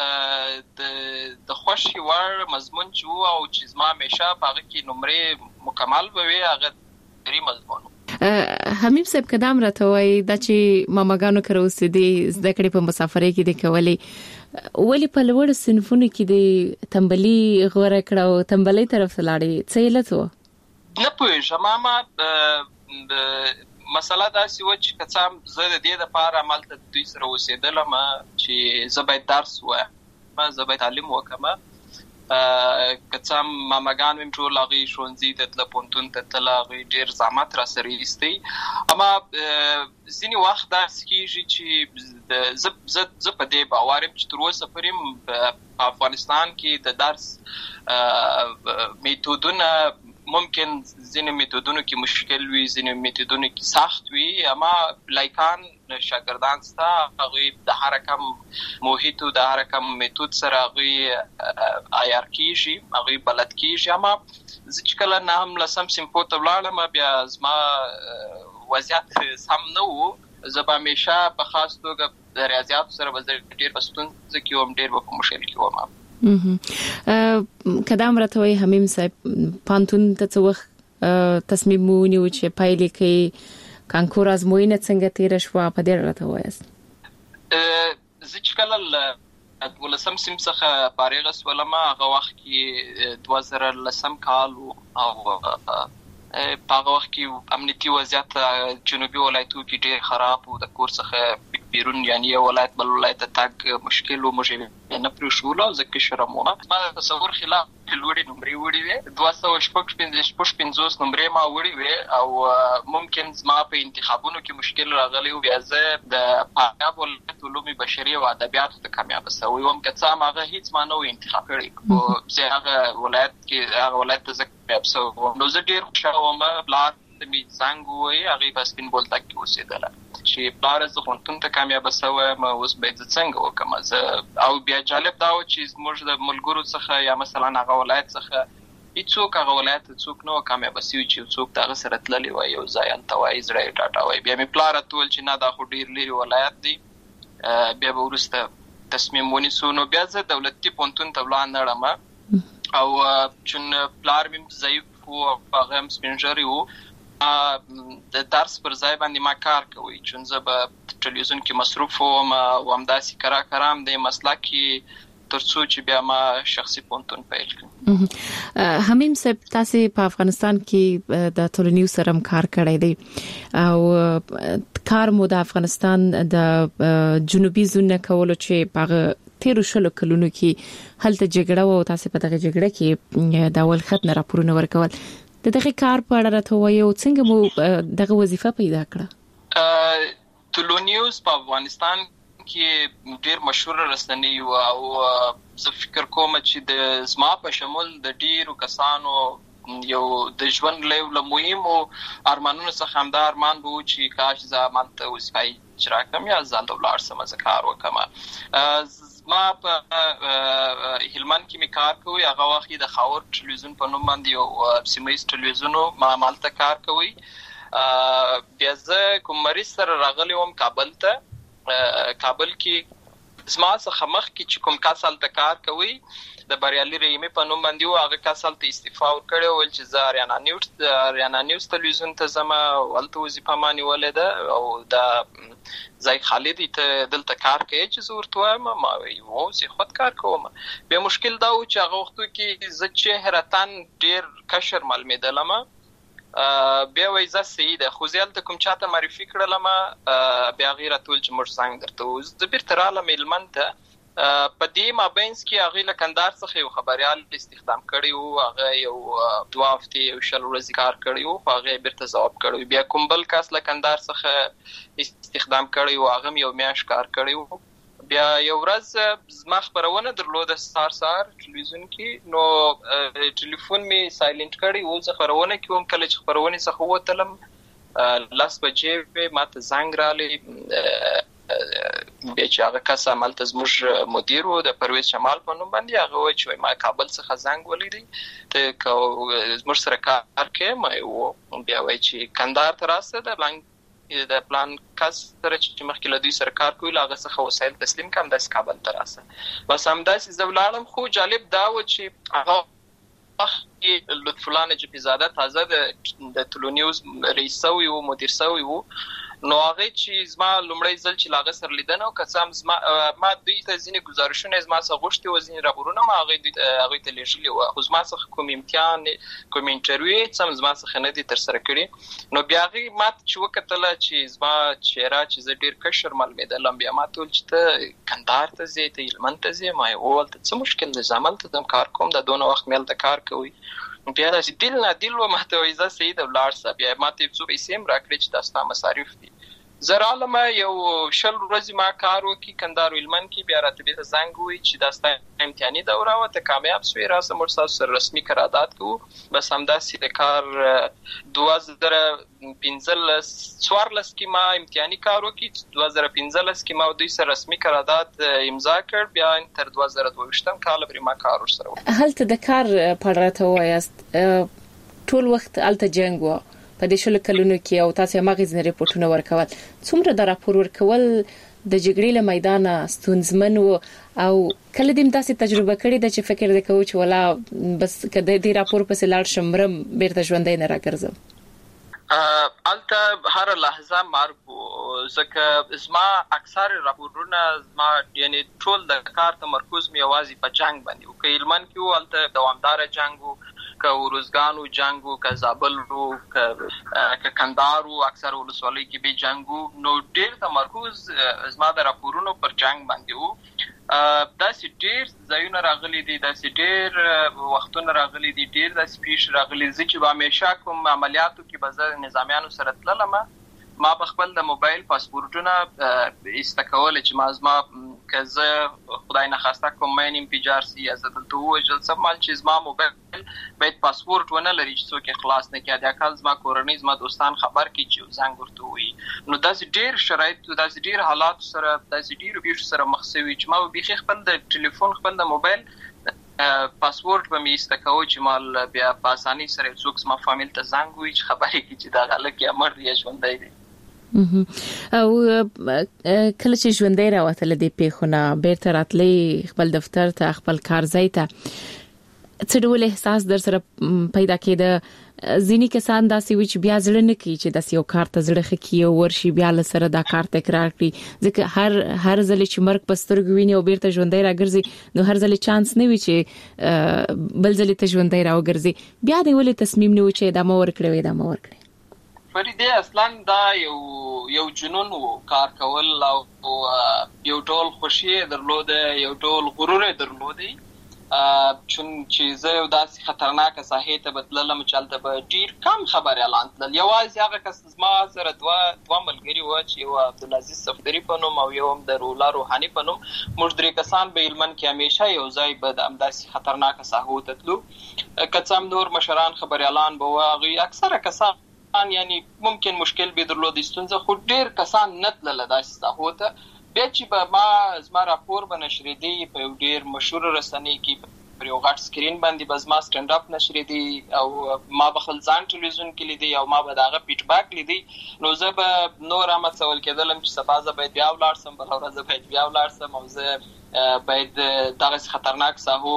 د خوشي ور مضمون چې او چې زما همیشه هغه کې نمرې مکمل وي هغه لري مضمون حمیم صاحب قدم راته وای د چې ماماګانو کرو سې د کړي په مسافرۍ کې د کولې ولی په لوړ صنفونو کې د تنبلي غوړه کړه او تنبلي طرف لاړې څه علت نه پوهیږم ماما مسله دا سی و چې کڅام زه د دې لپاره عمل ته دوی سره اوسېدلم چې زه باید درس وایم زه باید تعلیم وکم کڅام ماماګان مم ټول هغه شونځي ته تل پونتون ته تل هغه ډیر زحمت را سره ایستي اما ځینی وخت دا سکیږي چې زه په دې باورم چې تر اوسه پرې په افغانستان کې د درس میتودونه ممکن ځینې میتودونو کې مشکل وي ځینې میتودونو کې سخت وي اما لایکان شاګردان ستا هغه د هر کم محیط او د هر کم میتود سره هغه عیار کیږي هغه بلد کیږي اما چې کله نه هم لسم سیمپو ته ولاړم بیا زما وضعیت سم نه وو زه به همیشه په خاص توګه د ریاضیات سره وزر ډیر بستون ځکه هم ډیر په مشکل کې وم قدم راتوي حمیم صاحب پانتون ته څو تصمیم ونیو چې پایلې کې کانکور ازموینه څنګه تیر شو په دې راته وایست زه چې کله ولسم سیم څخه فارغ شولم هغه وخت کې 2010 کال او په هغه وخت کې امنیتي وضعیت جنوبي ولایتونو کې ډېر خراب او د کور څخه بیرون یعنی ولایت بل ولایت تاګ مشکل او مجبور نه پرې شو ځکه شرمونه ما تصور خلاف لوړې نمرې وړي وي 215 نمرې ما وړي وي او ممکن زما په انتخابونو کې مشکل راغلی او بیا زه د پاکاب ولایت علوم بشري او ادبیات ته کامیاب شوم هم کڅا ماغه هیڅ ما نو انتخاب کړی او زه هغه ولایت کې هغه ولایت ته کامیاب شوم نو زه ډیر خوشاله وم بلاد می څنګه وای هغه په سپین بولتا کې اوسېدل چې بلار زه خونتون ته کامیاب شوم اوس به څنګه وکم زه او بیا جالب دا و چې موږ د ملګرو څخه یا مثلا هغه ولایت څخه هیڅوک هغه ولایت څوک نو کامیاب شي چې څوک دغه سره تللی وای او ځای انتوای زړه ټاټا وای بیا می پلار ټول چې نه دا خو ډیر لري ولایت دی بیا به ورسته تصمیم ونیسو نو بیا زه دولتي پونتون ته ولاندم او چون پلار مم ضعیف او هغه هم سپینجری وو د درس پر ځای باندې ما کار کوي چې زه په ټلویزیون کې مصروف وم او همداسې کرام د مسلکي ترڅو چې بیا ما شخصي پونتون پیل کړم حمیم صاحب تاسو په افغانستان کې د ټولنیز سره کار کړی دی او کار مو د افغانستان د جنوبي زون کولو چې په تیر شلو کلونو کې هلته جګړه او تاسو په دغه جګړه کې د اول خط نه راپورونه ورکول د دغه کار په اړه راته وایو څنګه مو دغه وظیفه پیدا کړه ټولنیز په افغانستان کې ډیر مشهور رسنۍ او زه فکر کوم چې د زما په شمول د ډیرو کسانو یو د ژوند له مهمو ارمانونو څخه هم دا ارمان وو چې کاش زمان ته وسپای اجرا کوم یا ځان د ولار سم ذکر وکم ما په هلمند کې کار کوي هغه وخت د خاور ټلویزیون په نوم باندې یو سیمایي ټلویزیون ما مالته کار کوي بیا زه کوم مریض سره راغلی وم کابل کې زما څخه مخکې چې کوم کسل ته کار کوي د بریالي رحیمي په نوم باندې هغه کسل ته استعفا ورکړی ول چې زه اریانا نیوز ټلویزیون ته زما ولته وظیفه مانی ولده او دا ځای خالد ته دلته کار کوي چې زه ورته وایم ما وایو زه خود کار کوم به مشکل دا و چې هغه وخت کې زه چې هرتان ډیر کشر معلومېدلم بیا وایزه سیده خو زیل د کوم چاته معرفي کړل ما بیا غیره ټول چې موږ څنګه درته زه بیرته رالم علمن ته په دې مابینس کې هغه لکندار څخه یو خبريال استخدام کړی او هغه یو 2 هفتې یو شل ورځې کار کړی او هغه بیرته جواب کړی بیا کوم بل کس لکندار څخه استخدام کړی او هغه یو میاش کار کړی بیا یو ورځ زما خبرونه درلوده سار ټلویزیون کې نو ټلیفون می سایلنت کړی او زه خبرونه کوم کله چې خبرونه څخه وتلم لاس بجې ماته زنګ رالي بیا چې هغه کس عملته زموږ مدیر و د پرویز شمال په نوم باندې هغه وایي چې ما کابل څخه زنګ ولیدی ته زموږ سره کار کې ما یو بیا وایي چې کندهار ته راسته د پلان کس سره چې مخکې له دوی سره کار کوي هغه څخه وسایل تسلیم کم د کابل ته راسه بس همداسې زه ولاړم خو جالب دا و چې هغه لطف الله نجفي زاده تازه د تلو نیوز رئیس او مدیر سوی وو نو هغه چې زما لومړی ځل چې لاغه سر لیدنه او قسم زما ما دوی ته ځینې گزارشونه زما څخه غوښتي و ځینې راپورونه ما هغه ته لیږلي و خو زما څخه کوم امتحان کوم انټرویو سم زما څخه نه دي تر سره کړی نو بیا هغه ما چې وکتل چې زما چهره چې زه ډیر کشر معلومېدلم بیا ما ټول چې ته کندهار ته ځې ته هلمند ته ځې ما ول ته څه مشکل دی زمال ته کار کوم د دونه وخت مل ته کار کوي بیا چې دل نه دل و ماته وایزه سید ولار صاحب بیا ماته څو پیسې راکړي چې تاسو ته مصارف دي زرالم یو شل ورځې ما کار وکي کندهار علمن کې بیا راته به زنګ وي چې داسته امتحاني دوره و ته کامیاب شوي راسه مرساس سره رسمي قرارداد کو بس همداسې د کار 2015 کې ما امتحاني کار وکي 2015 کې ما دوی سره رسمي قرارداد امضا کړ بیا تر 2022 کال پورې ما کار ورسره هلته د کار په اړه وایست ټول وخت الته جنگ و په دې شل کلونو کې او تاسو ماغزن ریپورتونه ورکول څومره د راپور ورکول د جګړې له میدان ستونزمن او کله دې تاسو تجربه کړې د چې فکر وکړو چې ولا بس کله دې راپور په سلال شمرم بیرته ژوندۍ نه راګرځم الته هر لحظه مرګ زکه زما اکثر راپورونه زما یعنی ټول د کار تمرکز می اوازي په جنگ باندې او کلمن کې الته دوامدار جنگو که ورزګانو جنگو که زابل رو که کندهارو اکثر ولسوالۍ کې به جنگو نو ډېر تمرکز زما د راپورونو پر جنگ باندې وو داسې ډېر ځایونه راغلي دي داسې ډېر وختونه راغلي دي ډېر داسې پیش راغلي دي چې همیشه کوم عملیاتو کې به زه نظامیانو سره تللم ما په خپل د موبایل پاسپورتونه استکول چې ما که زه خدای نه خواسته کوم مین انفجار سي یا زه دلته وژل سم مال چې زما موبایل باید پاسپورت ونه لري چې څوک خلاص نه کړي دا کال زما کورنۍ زما دوستان خبر کړي چې زنګ ورته وي نو داسې ډېر شرایط داسې ډېر حالات سره داسې ډېر پیښو سره مخ شوي چې ما به خپل د ټلیفون خپل د موبایل پاسپورت به می استکاو چې مال بیا په اساني سره څوک زما فامیل ته زنګ وي چې خبرې کړي چې دا غلط یا مر یا ژوندۍ دي او کله چې ژوندۍ راوتل دي پیخونه بیرته راتلې خپل دفتر ته خپل کار ځای ته څه ډول احساس در سره پیدا کېده ځینی کسان داسې وي چې بیا ځل نه کوي چې داسې یو کار ته زړه خکې او ورشي بیا له سره دا کار تکرار کړي ځکه هر ځل چې مرګ پسترګ ویني او بیرته ژوندۍ راګرځي نو هر ځل چانس نه وي چې بل ځل ته ژوندۍ راوګرځي بیا دی ولې تصمیم نیو چې دا مور کړی فریده اصلا دا یو جنون وو کار کول او یو ټول خوشي درلوده یو ټول غرور درلودي چون چې زه یو داسې خطرناک ساحې ته بدللم چلته به ډیر کم خبر اعلان کړل یوازې هغه کس زما سره دوه ملګري و چې یو عبدالعزیز صفدری په نوم او یو د رولا روحاني په نوم موږ درې کسان به علمن کې همیشه یو ځای به د داسې خطرناک ساحو ته تلو کڅم نور مشران خبر اعلان به واغي اکثره کسان یعنی ممکن مشکل به درلودي ستونزه خو ډیر کسان نتلل داسې ساحوته بیا چې به ما زما راپور به نشری دی په ډیر مشهور رسنۍ کې پر یو غټ سکرین باندې به زما سټند اپ نشری دی او ما به خپل ځان ټلویزیون کې لیدي او ما به داغه فیډبیک لیدي نو زه به نور هم څول کېدلم چې سبا زه باید بیا ولاړ سم بل ورځ باید بیا ولاړ سم او زه باید دغه خطرناک ساحو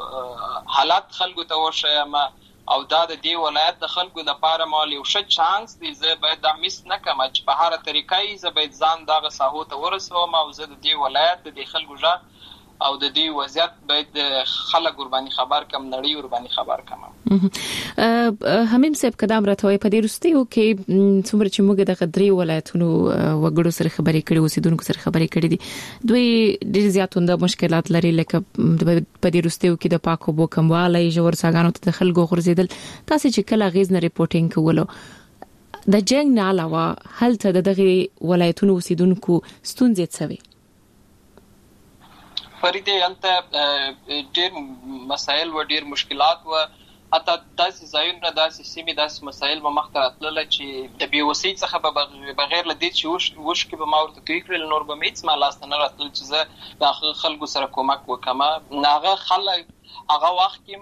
حالات خلکو ته ورشم او دا د دې ولایت د خلکو لپاره مال یو ښه چانس دی زه باید دا مس نه کم چې په هر طریقې زه باید ځان دغه ساحو ته ورسوم او زه د دې ولایت د خلکو ځا او د دې وضعیت باید خلک ورباندې خبر کم، نړۍ ورباندې خبر کم. همیم صاحب قدم راټوي په دې رستیو کې څومره چې موږ د غدري ولایتونو وګړو سره خبرې کړې، اوسیدونکو سره خبرې کړې دي، دوی ډېر زیاتوند مشکلات لري، لکه په دې رستیو کې د پاکو بو کمواله، ژور څاګانو ته د خلکو غورځیدل. تاسو چې کله غیز نه ریپورټینګ کولو د جنگ نه علاوه هلته دغه ولایتونو اوسیدونکو ستونزې څه وي؟ فريده انت ډېر مسائل و ډېر مشکلات و، حتی داسې ځایونه داسې سیمې داسې مسائل به مخ ته راتلل چې د بیوسۍ څخه بغیر له دې چې وشکې به ما ورته توی کړل، نور به مې هېڅ ما لاس ته نه راتلل چې زه د خلکو سره کومک وکړم. هغه خلک هغه وخت کې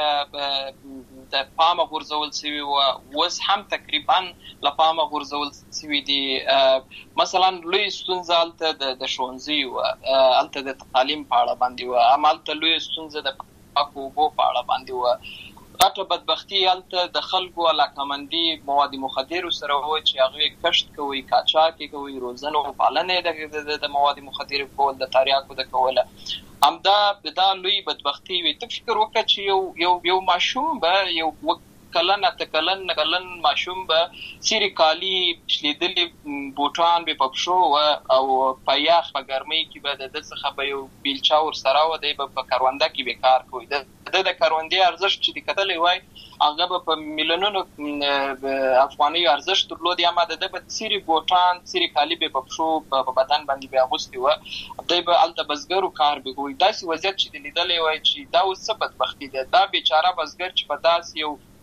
د پامه غورځول شوي و، اوس هم تقریبا له پامه غورځول شوي دي. مثلا لوی ستونزه هلته د ښوونځي و، هلته د تعلیم په اړه باندې و، همالته لوی ستونزه د پاکو اوبو په اړه باندې و. غټه بدبختي هلته د خلکو علاقمندي مواد مخدر سره و چې هغه کشت کوي، قاچاق کوي، روزنه او پالنه د مواد مخدر کول، د تریاکو د کوله. همدا لوی بدبختي وي. ته فکر وکړه چې یو ماشوم به یو کلن ماشوم به سیری کالی شلیدلی بوټان به پښو او په یخ په ګرمۍ کې به د څخه به یو بیلچا ور سره و دی په کارونده کې به کار کوي. د کاروندې ارزښت چې د کتلې وای هغه په میلیونونو افغاني ارزښت درلود، یا ما د سیری بوټان سیری کالی به پښو په بدن باندې به اغوستي و، دی به الته بزګرو کار به کوي. داسې وضعیت چې لیدلې وای چې دا اوس څه بدبختي ده. دا بیچاره بزګر چې په داسې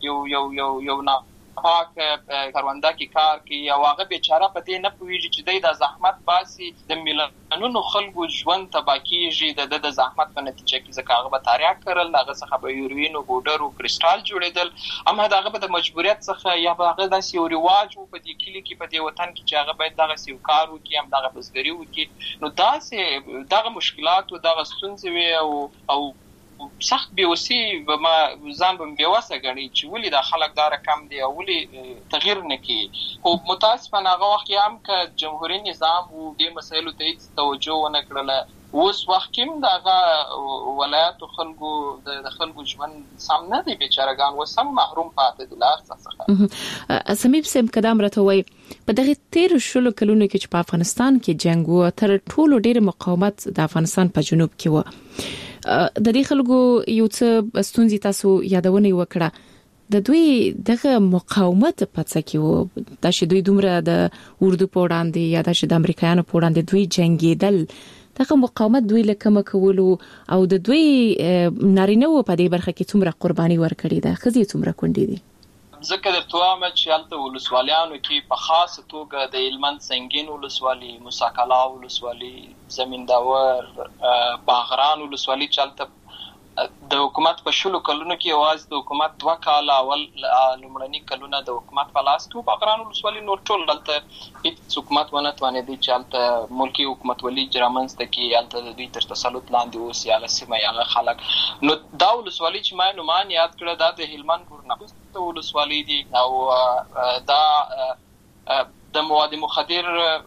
یو ناپاک کارونده کې کار کوي او هغه بیچاره په دې نه پوهیږي چې د زحمت باسي د میلیونونو خلکو ژوند تباه کیږي د زحمت په نتیجه کې. ځکه هغه به تریاک کرل، هغه څخه به یوروین او بوډر او کرسټال جوړېدل، اما هغه به د مجبوریت څخه یا به هغه داسې یو رواج و په دې کلی کې په دې وطن کې چې هغه باید دغه سیو کار وکړي، هم دغه بزګري وکړي. نو داسې دغه مشکلات او دغه ستونزې وي او سخت بیوسی به ما ځان به بیوسه غني چې ولې د خلک دا رقم دی او ولې تغییر نه کوي. خو متاسفانه هغه وخت هم ک جمهوریت نظام او د مسایلو ته هیڅ توجه ونه کړله. اوس وخت کې دغه ولایت خلکو د خلکو ژوند سم نه دی، بیچارهګان وسم محروم پاتې دي لار څخه. سميب سم قدم راټوي په دغه 13 کلونو کې چې په افغانستان کې جنگ و، تر ټولو ډېر مقاومت د افغانستان په جنوب کې و. د دې خلکو یو څه ستونزې تاسو یادونه وکړه، د دوی دغه مقاومت په څه کې وو؟ دا چې دوی دومره د اردو په وړاندې یا د امریکایانو په وړاندې دوی جنگیدل، دغه مقاومت دوی لکه کولو او د دوی نارینه و په دې برخه کې څومره قرباني ورکړي ده، خزي څومره کونډې دي؟ ځکه د توامه چې هلته ولسوالیانو کې په خاصه توګه د هلمند سنگین ولسوالي، موسی کلا ولسوالي، زمینداور، باغران ولسوالي چې هلته د حکومت په 10 کلونو کې یوازې د حکومت 2 کال اول لومړني کلونه د حکومت په لاس کې باغران ولسوالي، نور ټول هلته هیڅ حکومت ونه توانېدی چې هلته ملکي حکومتولي رامنځته کړي، هلته د دوی تر تسلط لاندې اوسي هغه سیمه هغه خلک. نو دا ولسوالي چې ما نومان یاد کړه دا د هلمند ګورنوس ولسوالي دي او دا د مواد مخدر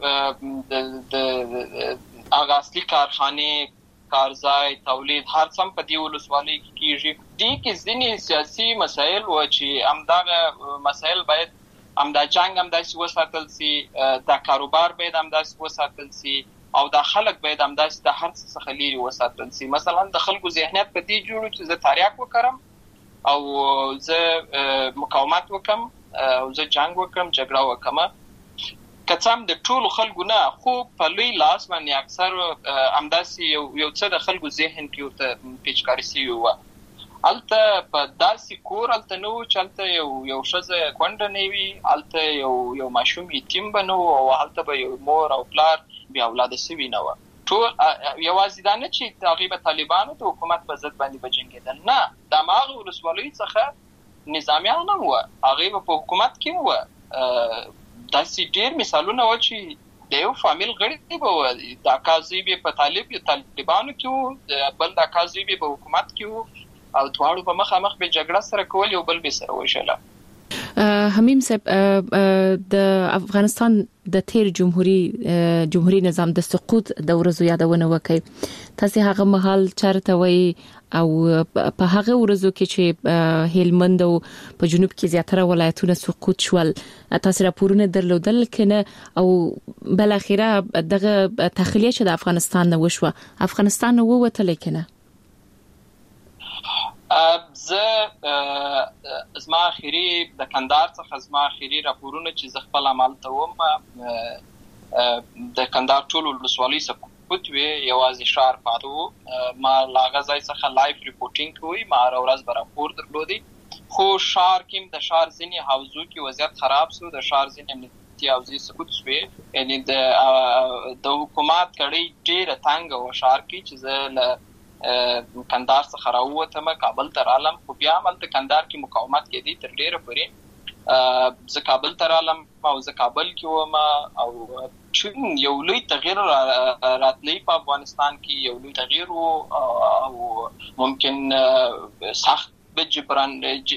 د هغه اصلي کارخانه کارځای تولید هر څم په دی ولسوالۍ کې کیږي. دي کې ځینې سیاسي مسایل و چې همدغه مسایل باید همدا جنگ همداسې وساتل سي، دا کاروبار باید همداسې وساتل سي او دا خلک باید همداسې د هر څه څخه لري وساتل سي. مثلا د خلکو ذهنیت په دې جوړو چې زه تریاک وکړم او زه مقاومت وکم او زه جنگ وکم، جګړه وکم، کڅم د ټولو خلکو نه، خو په لوی لاس باندې اکثر همداسې یو څه د خلکو ذهن کې ورته پیچکاري سي و. الته په داسې کور الته نو چې الته یو ښځه کونډه نه وي، الته یو ماشوم یتیم بنو او الته به یو مور او پلار بیا اولاد سوي نه و. ټول یوازې دا نه چې تقریبا طالبانو د حکومت په ضد باندې بجنګېدل، نه، د ماغه ولسوالۍ څخه نظامیان نه و، هغه په حکومت کې و. داسې ډېر مثالونه و چې د یو فامیل غړي به د اکاذی به په طالبانو کې و، بل د اکاذی به په حکومت کې و او دواړو په مخامخ به جګړه سره کول، یو بل به سره وشله. حمیم صاحب د افغانستان د تیر جمهوریت نظام د سقوط د ورځو یادونه وکړي. تاسو هغه مهال چرته وای او په هغه ورځو کې چې هلمند او په جنوب کې زیاتره ولایتونه سقوط شول، تاسو راپورونه درلودل کنه او بل اخیره دغه تخلیه چې د افغانستان نه وشوه، افغانستان نو وته لیکنه زما اخیری د کندهار څخه زما اخیری راپورونه چې ز خپل عمل ته وم د کندهار ټول ولسوالۍ سقوط وی یوازې شهر پاتو ما لاغه ځای څخه لایف ریپورټینګ کوي ما ورځ به راپور درلودي، خو شهر کې د شهر ځینې حوزو کې وضعیت خراب شو، د شهر ځینې امنیتي حوزې سقوط شوې، یعنی د حکومت کړي ډیره تنګ و شهر کې چې زه کندهار څخه راووتم کابل ته رالم، خو بیا هم د کندهار کې مقاومت کېدی تر ډیره پورې زه کابل ته رالم او زه کابل کې وم او یو لوی تغییر راتلی په افغانستان کې، یو لوی تغییر او ممکن سخت به جبران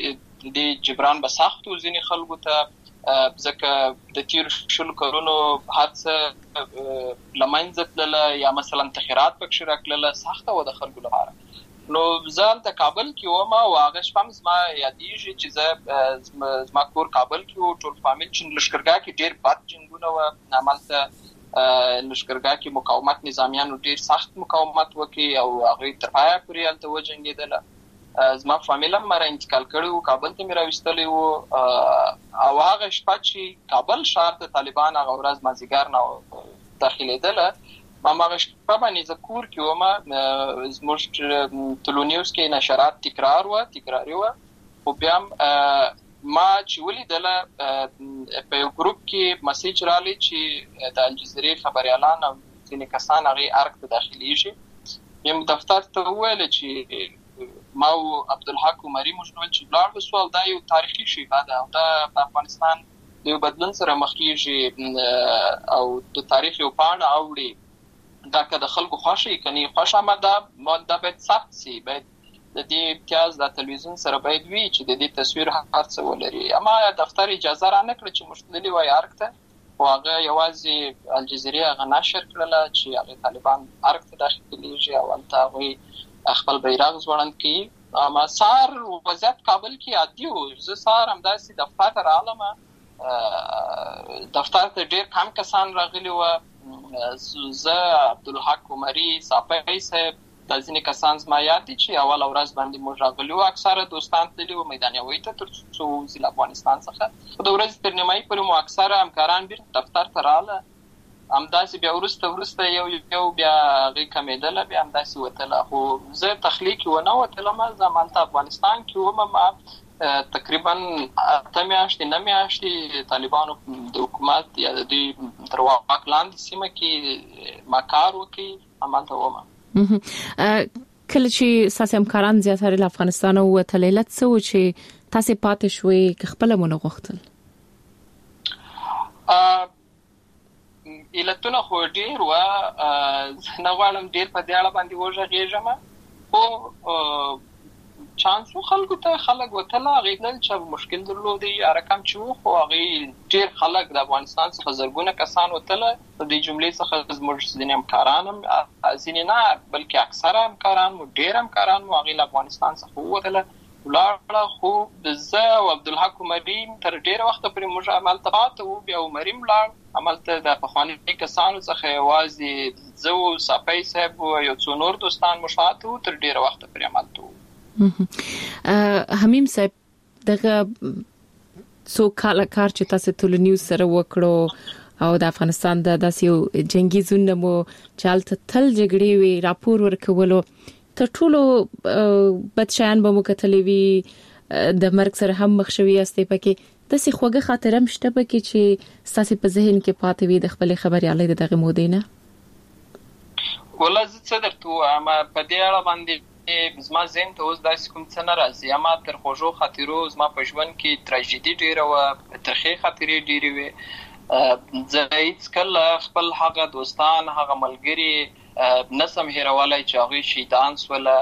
به سخت وزنی خلکو ته ځکه د تیر شل کورونو هڅه لمنځه تلله یا مثلا تخیرات پکې راکړله سخته و د خلکو لپاره. نو زه د کابل کې وم او هغه شپه زما یادېږي چې زما کور کابل کې و، ټول فامیل چې لښکرګاه کې ډېر بد جنګونه وه، همالته لښکرګاه کې مقاومت نظامیانو ډېر سخت مقاومت وکړي او هغوی تر پایه پورې هلته وجنګېدله. زما فامیل هم را انتقال کړی و، کابل ته مې راوستلی و او هغه شپه چې کابل ښار ته طالبان هغه ورځ مازدیګر نه داخلېدله ما هغه شپه باندې زه کور کې وم، زموږ تلونیوز کې نشرات تکراري وه، خو بیا ما چې ولیدله په یو ګروپ کې مسیج رالی چې د الجزیرې خبریالان او ځینې کسان هغې ارګ ته داخلیږي. یم دفتر ته وویل چې ما او عبدالحق عمري موږ ول چې بلار وسوال دا یو تاریخي شیبه ده او دا په افغانستان د یو بدلون سره مخ کېږي او د تاریخ یو پاڼه اوړي، دا که د خلکو خوښه کني خوښه ما دا باید ثبت سي، باید د دې امتیاز د تلویزیون سره باید وي چې د دې تصویر هر څه ولري. اما دفتر اجازه را نه کړه چې موږ تللي وای ارګ ته، خو هغه یوازې الجزیرې هغه نشر کړله چې هغې طالبان ارګ ته داخلېږي او هلته هغوی خپل بیرغ ځوړند کړي. اما سهار وضعیت کابل کې عادي و، زه سهار همداسې دفتر ته رالم، دفتر ته ډېر کم کسان راغلي وه، زه عبدالحق عمري صافی صاحب دا ځینې کسان زما یاد دي چې اوله ورځ باندې موږ راغلي وو، اکثره دوستان تللي وو میدان یوې ته تر څو وځي له افغانستان څخه، خو د ورځې تر نیمایي پورې مو اکثره همکاران بیرته دفتر ته راغله، همداسې بیا وروسته یو بیا هغې کمېدله، بیا همداسې وتله. خو زه تخلیق کې ونه وتلم، زه همالته افغانستان کې وم، ما تقریبا 8 میاشتې 9 میاشتې طالبانو د حکومت یا د دوی تر واک لاندې سیمه کې ما کار وکړي، همالته وم. کله چې ساسي همکاران زیاتره له افغانستان ووتل، علت څه و چې تاسې پاتې شوې که خپله مو نه غوښتل؟ علتونه خو ډېر وه، نه غواړم ډېر په دې اړه باندې وغږېږم، خو چانس و خلکو ته خلک وتله، هغې تلل چې مشکل درلودی رقم چې و، خو هغې ډېر خلک د افغانستان څخه زرګونه کسان وتله، د دې جملې څخه زموږ ځینې همکاران هم، ځینې نه بلکې اکثره همکاران مو، ډېر همکاران مو هغې له افغانستان څخه ووتله ولاړه. خو زه او عبدالحق عمري تر ډېره وخته پورې موږ همالته پاته وو، بیا عمري هم لاړ، همالته د پخواني کسانو څخه یوازې زه او صافی صاحب او یو څو نور دوستان مو شاته وو، تر ډېره وخته پورې همالته وو. حمیم صاحب دغه څو کاله کار چې تاسو تلونیوز سره وکړو او د افغانستان د داسې یو جنگي زون مو چالت تل جګړې وی راپور ورکولو، تر ټولو بد شیان به مو کتلې وي، د مرګ سره هم مخ شوي یاستئ، پکې داسې خوږه خاطره هم شته پکې چې ستاسو په ذهن کې پاتې وي د خپلې خبریالۍ د دغه مودې نه؟ والله زه څه درته ووایم، په دې اړه باندې زما ذهن ته اوس داسې کوم څه نه راځي، اما تر خوږو خاطرو زما په ژوند کې تراژیدي ډېره وه، ترخې خاطرې ډېرې وې. زه هېڅکله خپل هغه دوستان، هغه ملګري نسم هېرولی چې هغوی شهیدان سوله،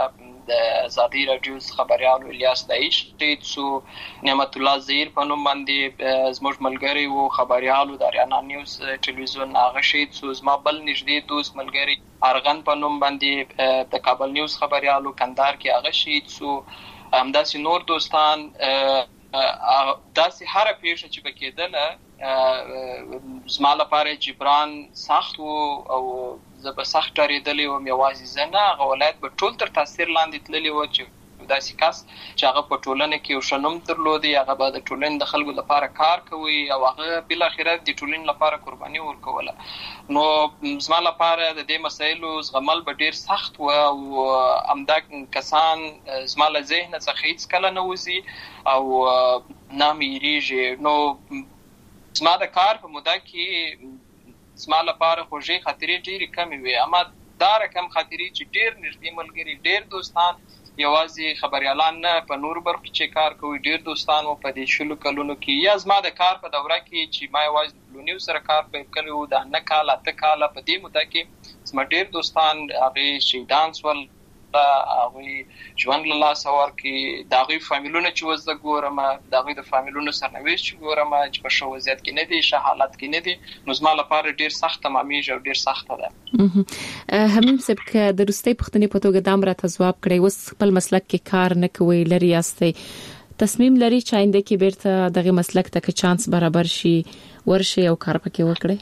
د آزادي رادیو خبريال الیاس دایش څو نعمت الله زهیر په نوم باندې زموږ ملګری وو خبريالو د اریانا نیوز ټلویزیون هغه شي څو زما بل نږدې دوست ملګری ارغن په نوم باندې د کابل نیوز خبريالو کندهار کې هغه شي څو همداسې نور دوستان داسې هر پیښه چې بکیدله زما لپاره جبران سخت او زه به سخت ډارېدلې وم یوازې زه نه هغه ولایت به ټول تر تاثیر لاندې تللی و چې داسې کس چې هغه په ټولنه کې یو ښه نوم درلودی هغه به د ټولنې د خلکو لپاره کار کوي او هغه بالاخره د ټولنې لپاره قرباني ورکوله نو زما لپاره د دې مسایلو زغمل به ډیر سخت و او همدا کسان زما له ذهن څخه هیڅ کله نه وځي او نه میریږي نو زما د کار په موده کې زما لپاره خوږې خاطرې ډېرې کمې وې اما دا رقم خاطرې چې ډېر نږدې ملګري ډېر دوستان یوازې خبريالان نه په نور برخو کې کار کوي ډېر دوستان مو په دې شلو کلونو کې یا زما د کار په دوره کې چې ما یوازې لونیو سره کار کړی و د 9 کال 8 کال په دې موده کې زما ډېر دوستان هغه شهیدان سول هغه ژوند له لاسه ورکړي د هغوی فامیلونه چې اوس زه ګورم د هغوی د فامیلونو سرنوشت چې ګورم چې په ښه وضعیت کې نه دي ښه حالت کې نه دي نو زما لپاره ډېر سخته مامیږي او ډېر سخته ده همیم صاحب که د روستۍ پوښتنې په توګه دا هم راته ځواب کړی اوس خپل مسلک کې کار نه کوئ لرې یاستئ تصمیم لري چې آینده کې بیرته دغه مسلک ته که چانس برابر شي ورشي او کار پکې وکړئ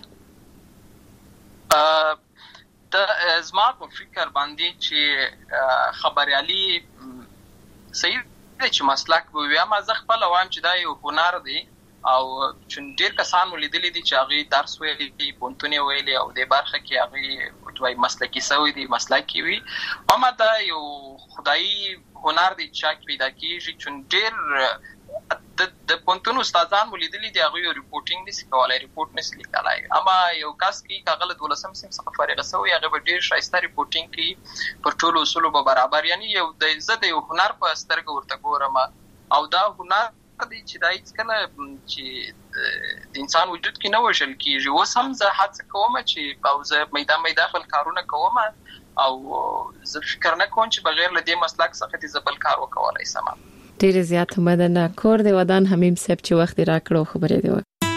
زما په فکر باندې چې خبريالي صحیح دی چې مسلک به وي اما زه خپل وایم چې دا یو هنر دی او چې ډېر کسان ولیدلي دي چې هغه درس ویلي دي پونتونه ویلي او د برخه کې هغه دوی مسلکي سوي دي مسلکي وي اما دا یو خدایي هنر دی چې پیدا کیږي چې ډېر د پونتون استادان ولیدلي دي هغه یو ریپورټینګ نشي کولای ریپورټ نشي لیکلای اما یو کس کې کاغله 12 سم څخه فارغ شوی هغه ډېر شایسته ریپورټینګ کوي پر ټولو اصول به برابر یعنی یو د عزت یو هنر په سترګه ورته ګورم او دا هنر دی چې دای څکله چې د انسان وجود کې نه وشل کیږي و سم زه هڅه کوم چې پاوزه میدان خپل کارونه کوم او زه فکر نه کوم چې بغیر له دې مسلک څخه د زبل کار وکولای سم ډیر زیات مننه کور دی ودان همیم صاحب چې وخت راکړو خبرې دی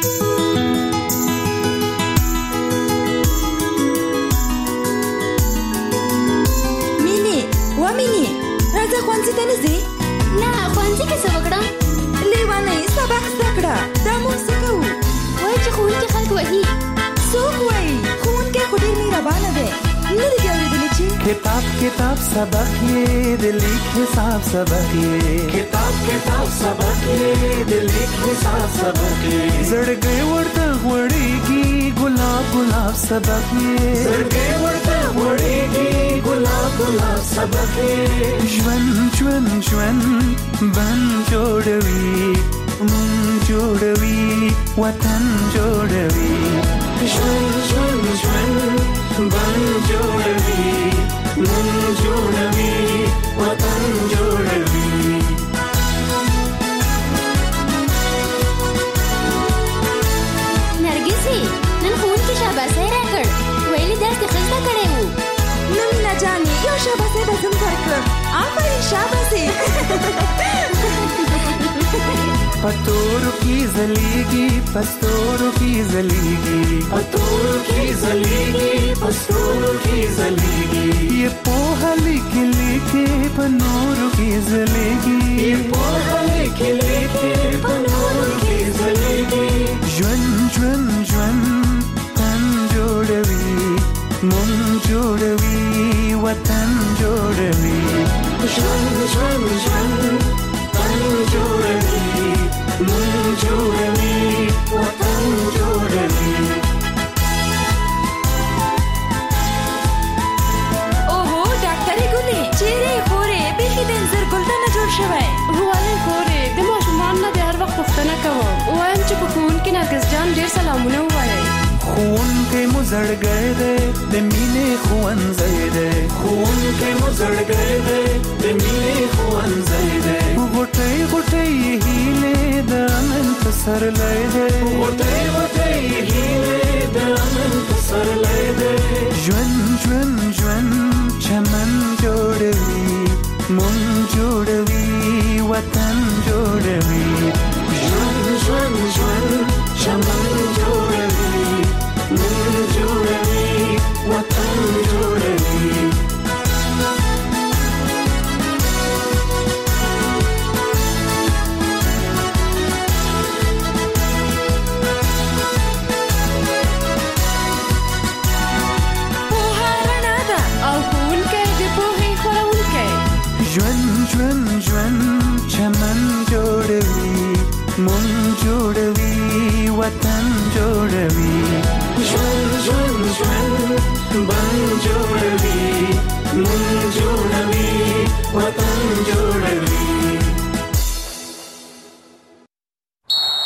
مینی راځه خوانځي ته نه ځې نه خوانځي کې څه وکړم لیوانه سبق زده کړه دا موږ څه کوو وایي چې ښوونکي خلک وهي څوک وایي ښوونکی خو ډېر مهربانه دی نه دې اورېدلی چې किताब सबक ये दिल हिसाब सबक ये किताब सबक ये दिल हिसाब सबक ये जड़ गए वरता वड़ेगी गुलाब सबक ये जड़ गए वरता वड़ेगी गुलाब सबक ये ज्वन बन जोड़वी वतन जोड़वी ज्वन बन जोड़वी मन जोड़वी वतन जोड़वी نرګسي نن ښوونکي شاباسي راکړ ویلي درس یې ښه زده کړی و نو مینا جانې یو شاباسي به زم درکړم آفرین شاباسي पतोरू की जलेगी पस्तोरू की जलेगी पतोरू की जलेगी पस्तोरू की जलेगी ये पोहा लेके पनोरू की जलेगी ये पोहा लेके पनोरू की जलेगी ज्वन तन जोड़वी मुन जोड़वी वतन जोड़वी ज्वन तन जोड़वी मन जोड़वी वतन जोड़वी ओहो डाक्टरې ګلې چیرې خورې بیخي د انځر ګلدانه جوړ شوی ولې خورې د ماشومان نه د هر وخت پوښتنه کوم وایم چې په ښوونکي نرګس جان ډېر سلامونه ووایئ ښوونکی مو زړګی دی د مینې ښوونځی دی ښوونکی مو زړګی دی د مینې ښوونځی دی غوټۍ هیلې د امن پسرلی دی غوټۍ هیلې د امن پسرلی دی ژوند چمن جوړوي مون جوړوي وطن جوړوي ژوند ژوند ژوند چمن جوړوي مون جوړوي وطن جوړوي ژوند ژوند ژوند چمن جوړوي مون جوړوي وطن جوړوي ژوند ژوند ژوند بن جوړوي مون جوړوي وطن جوړوي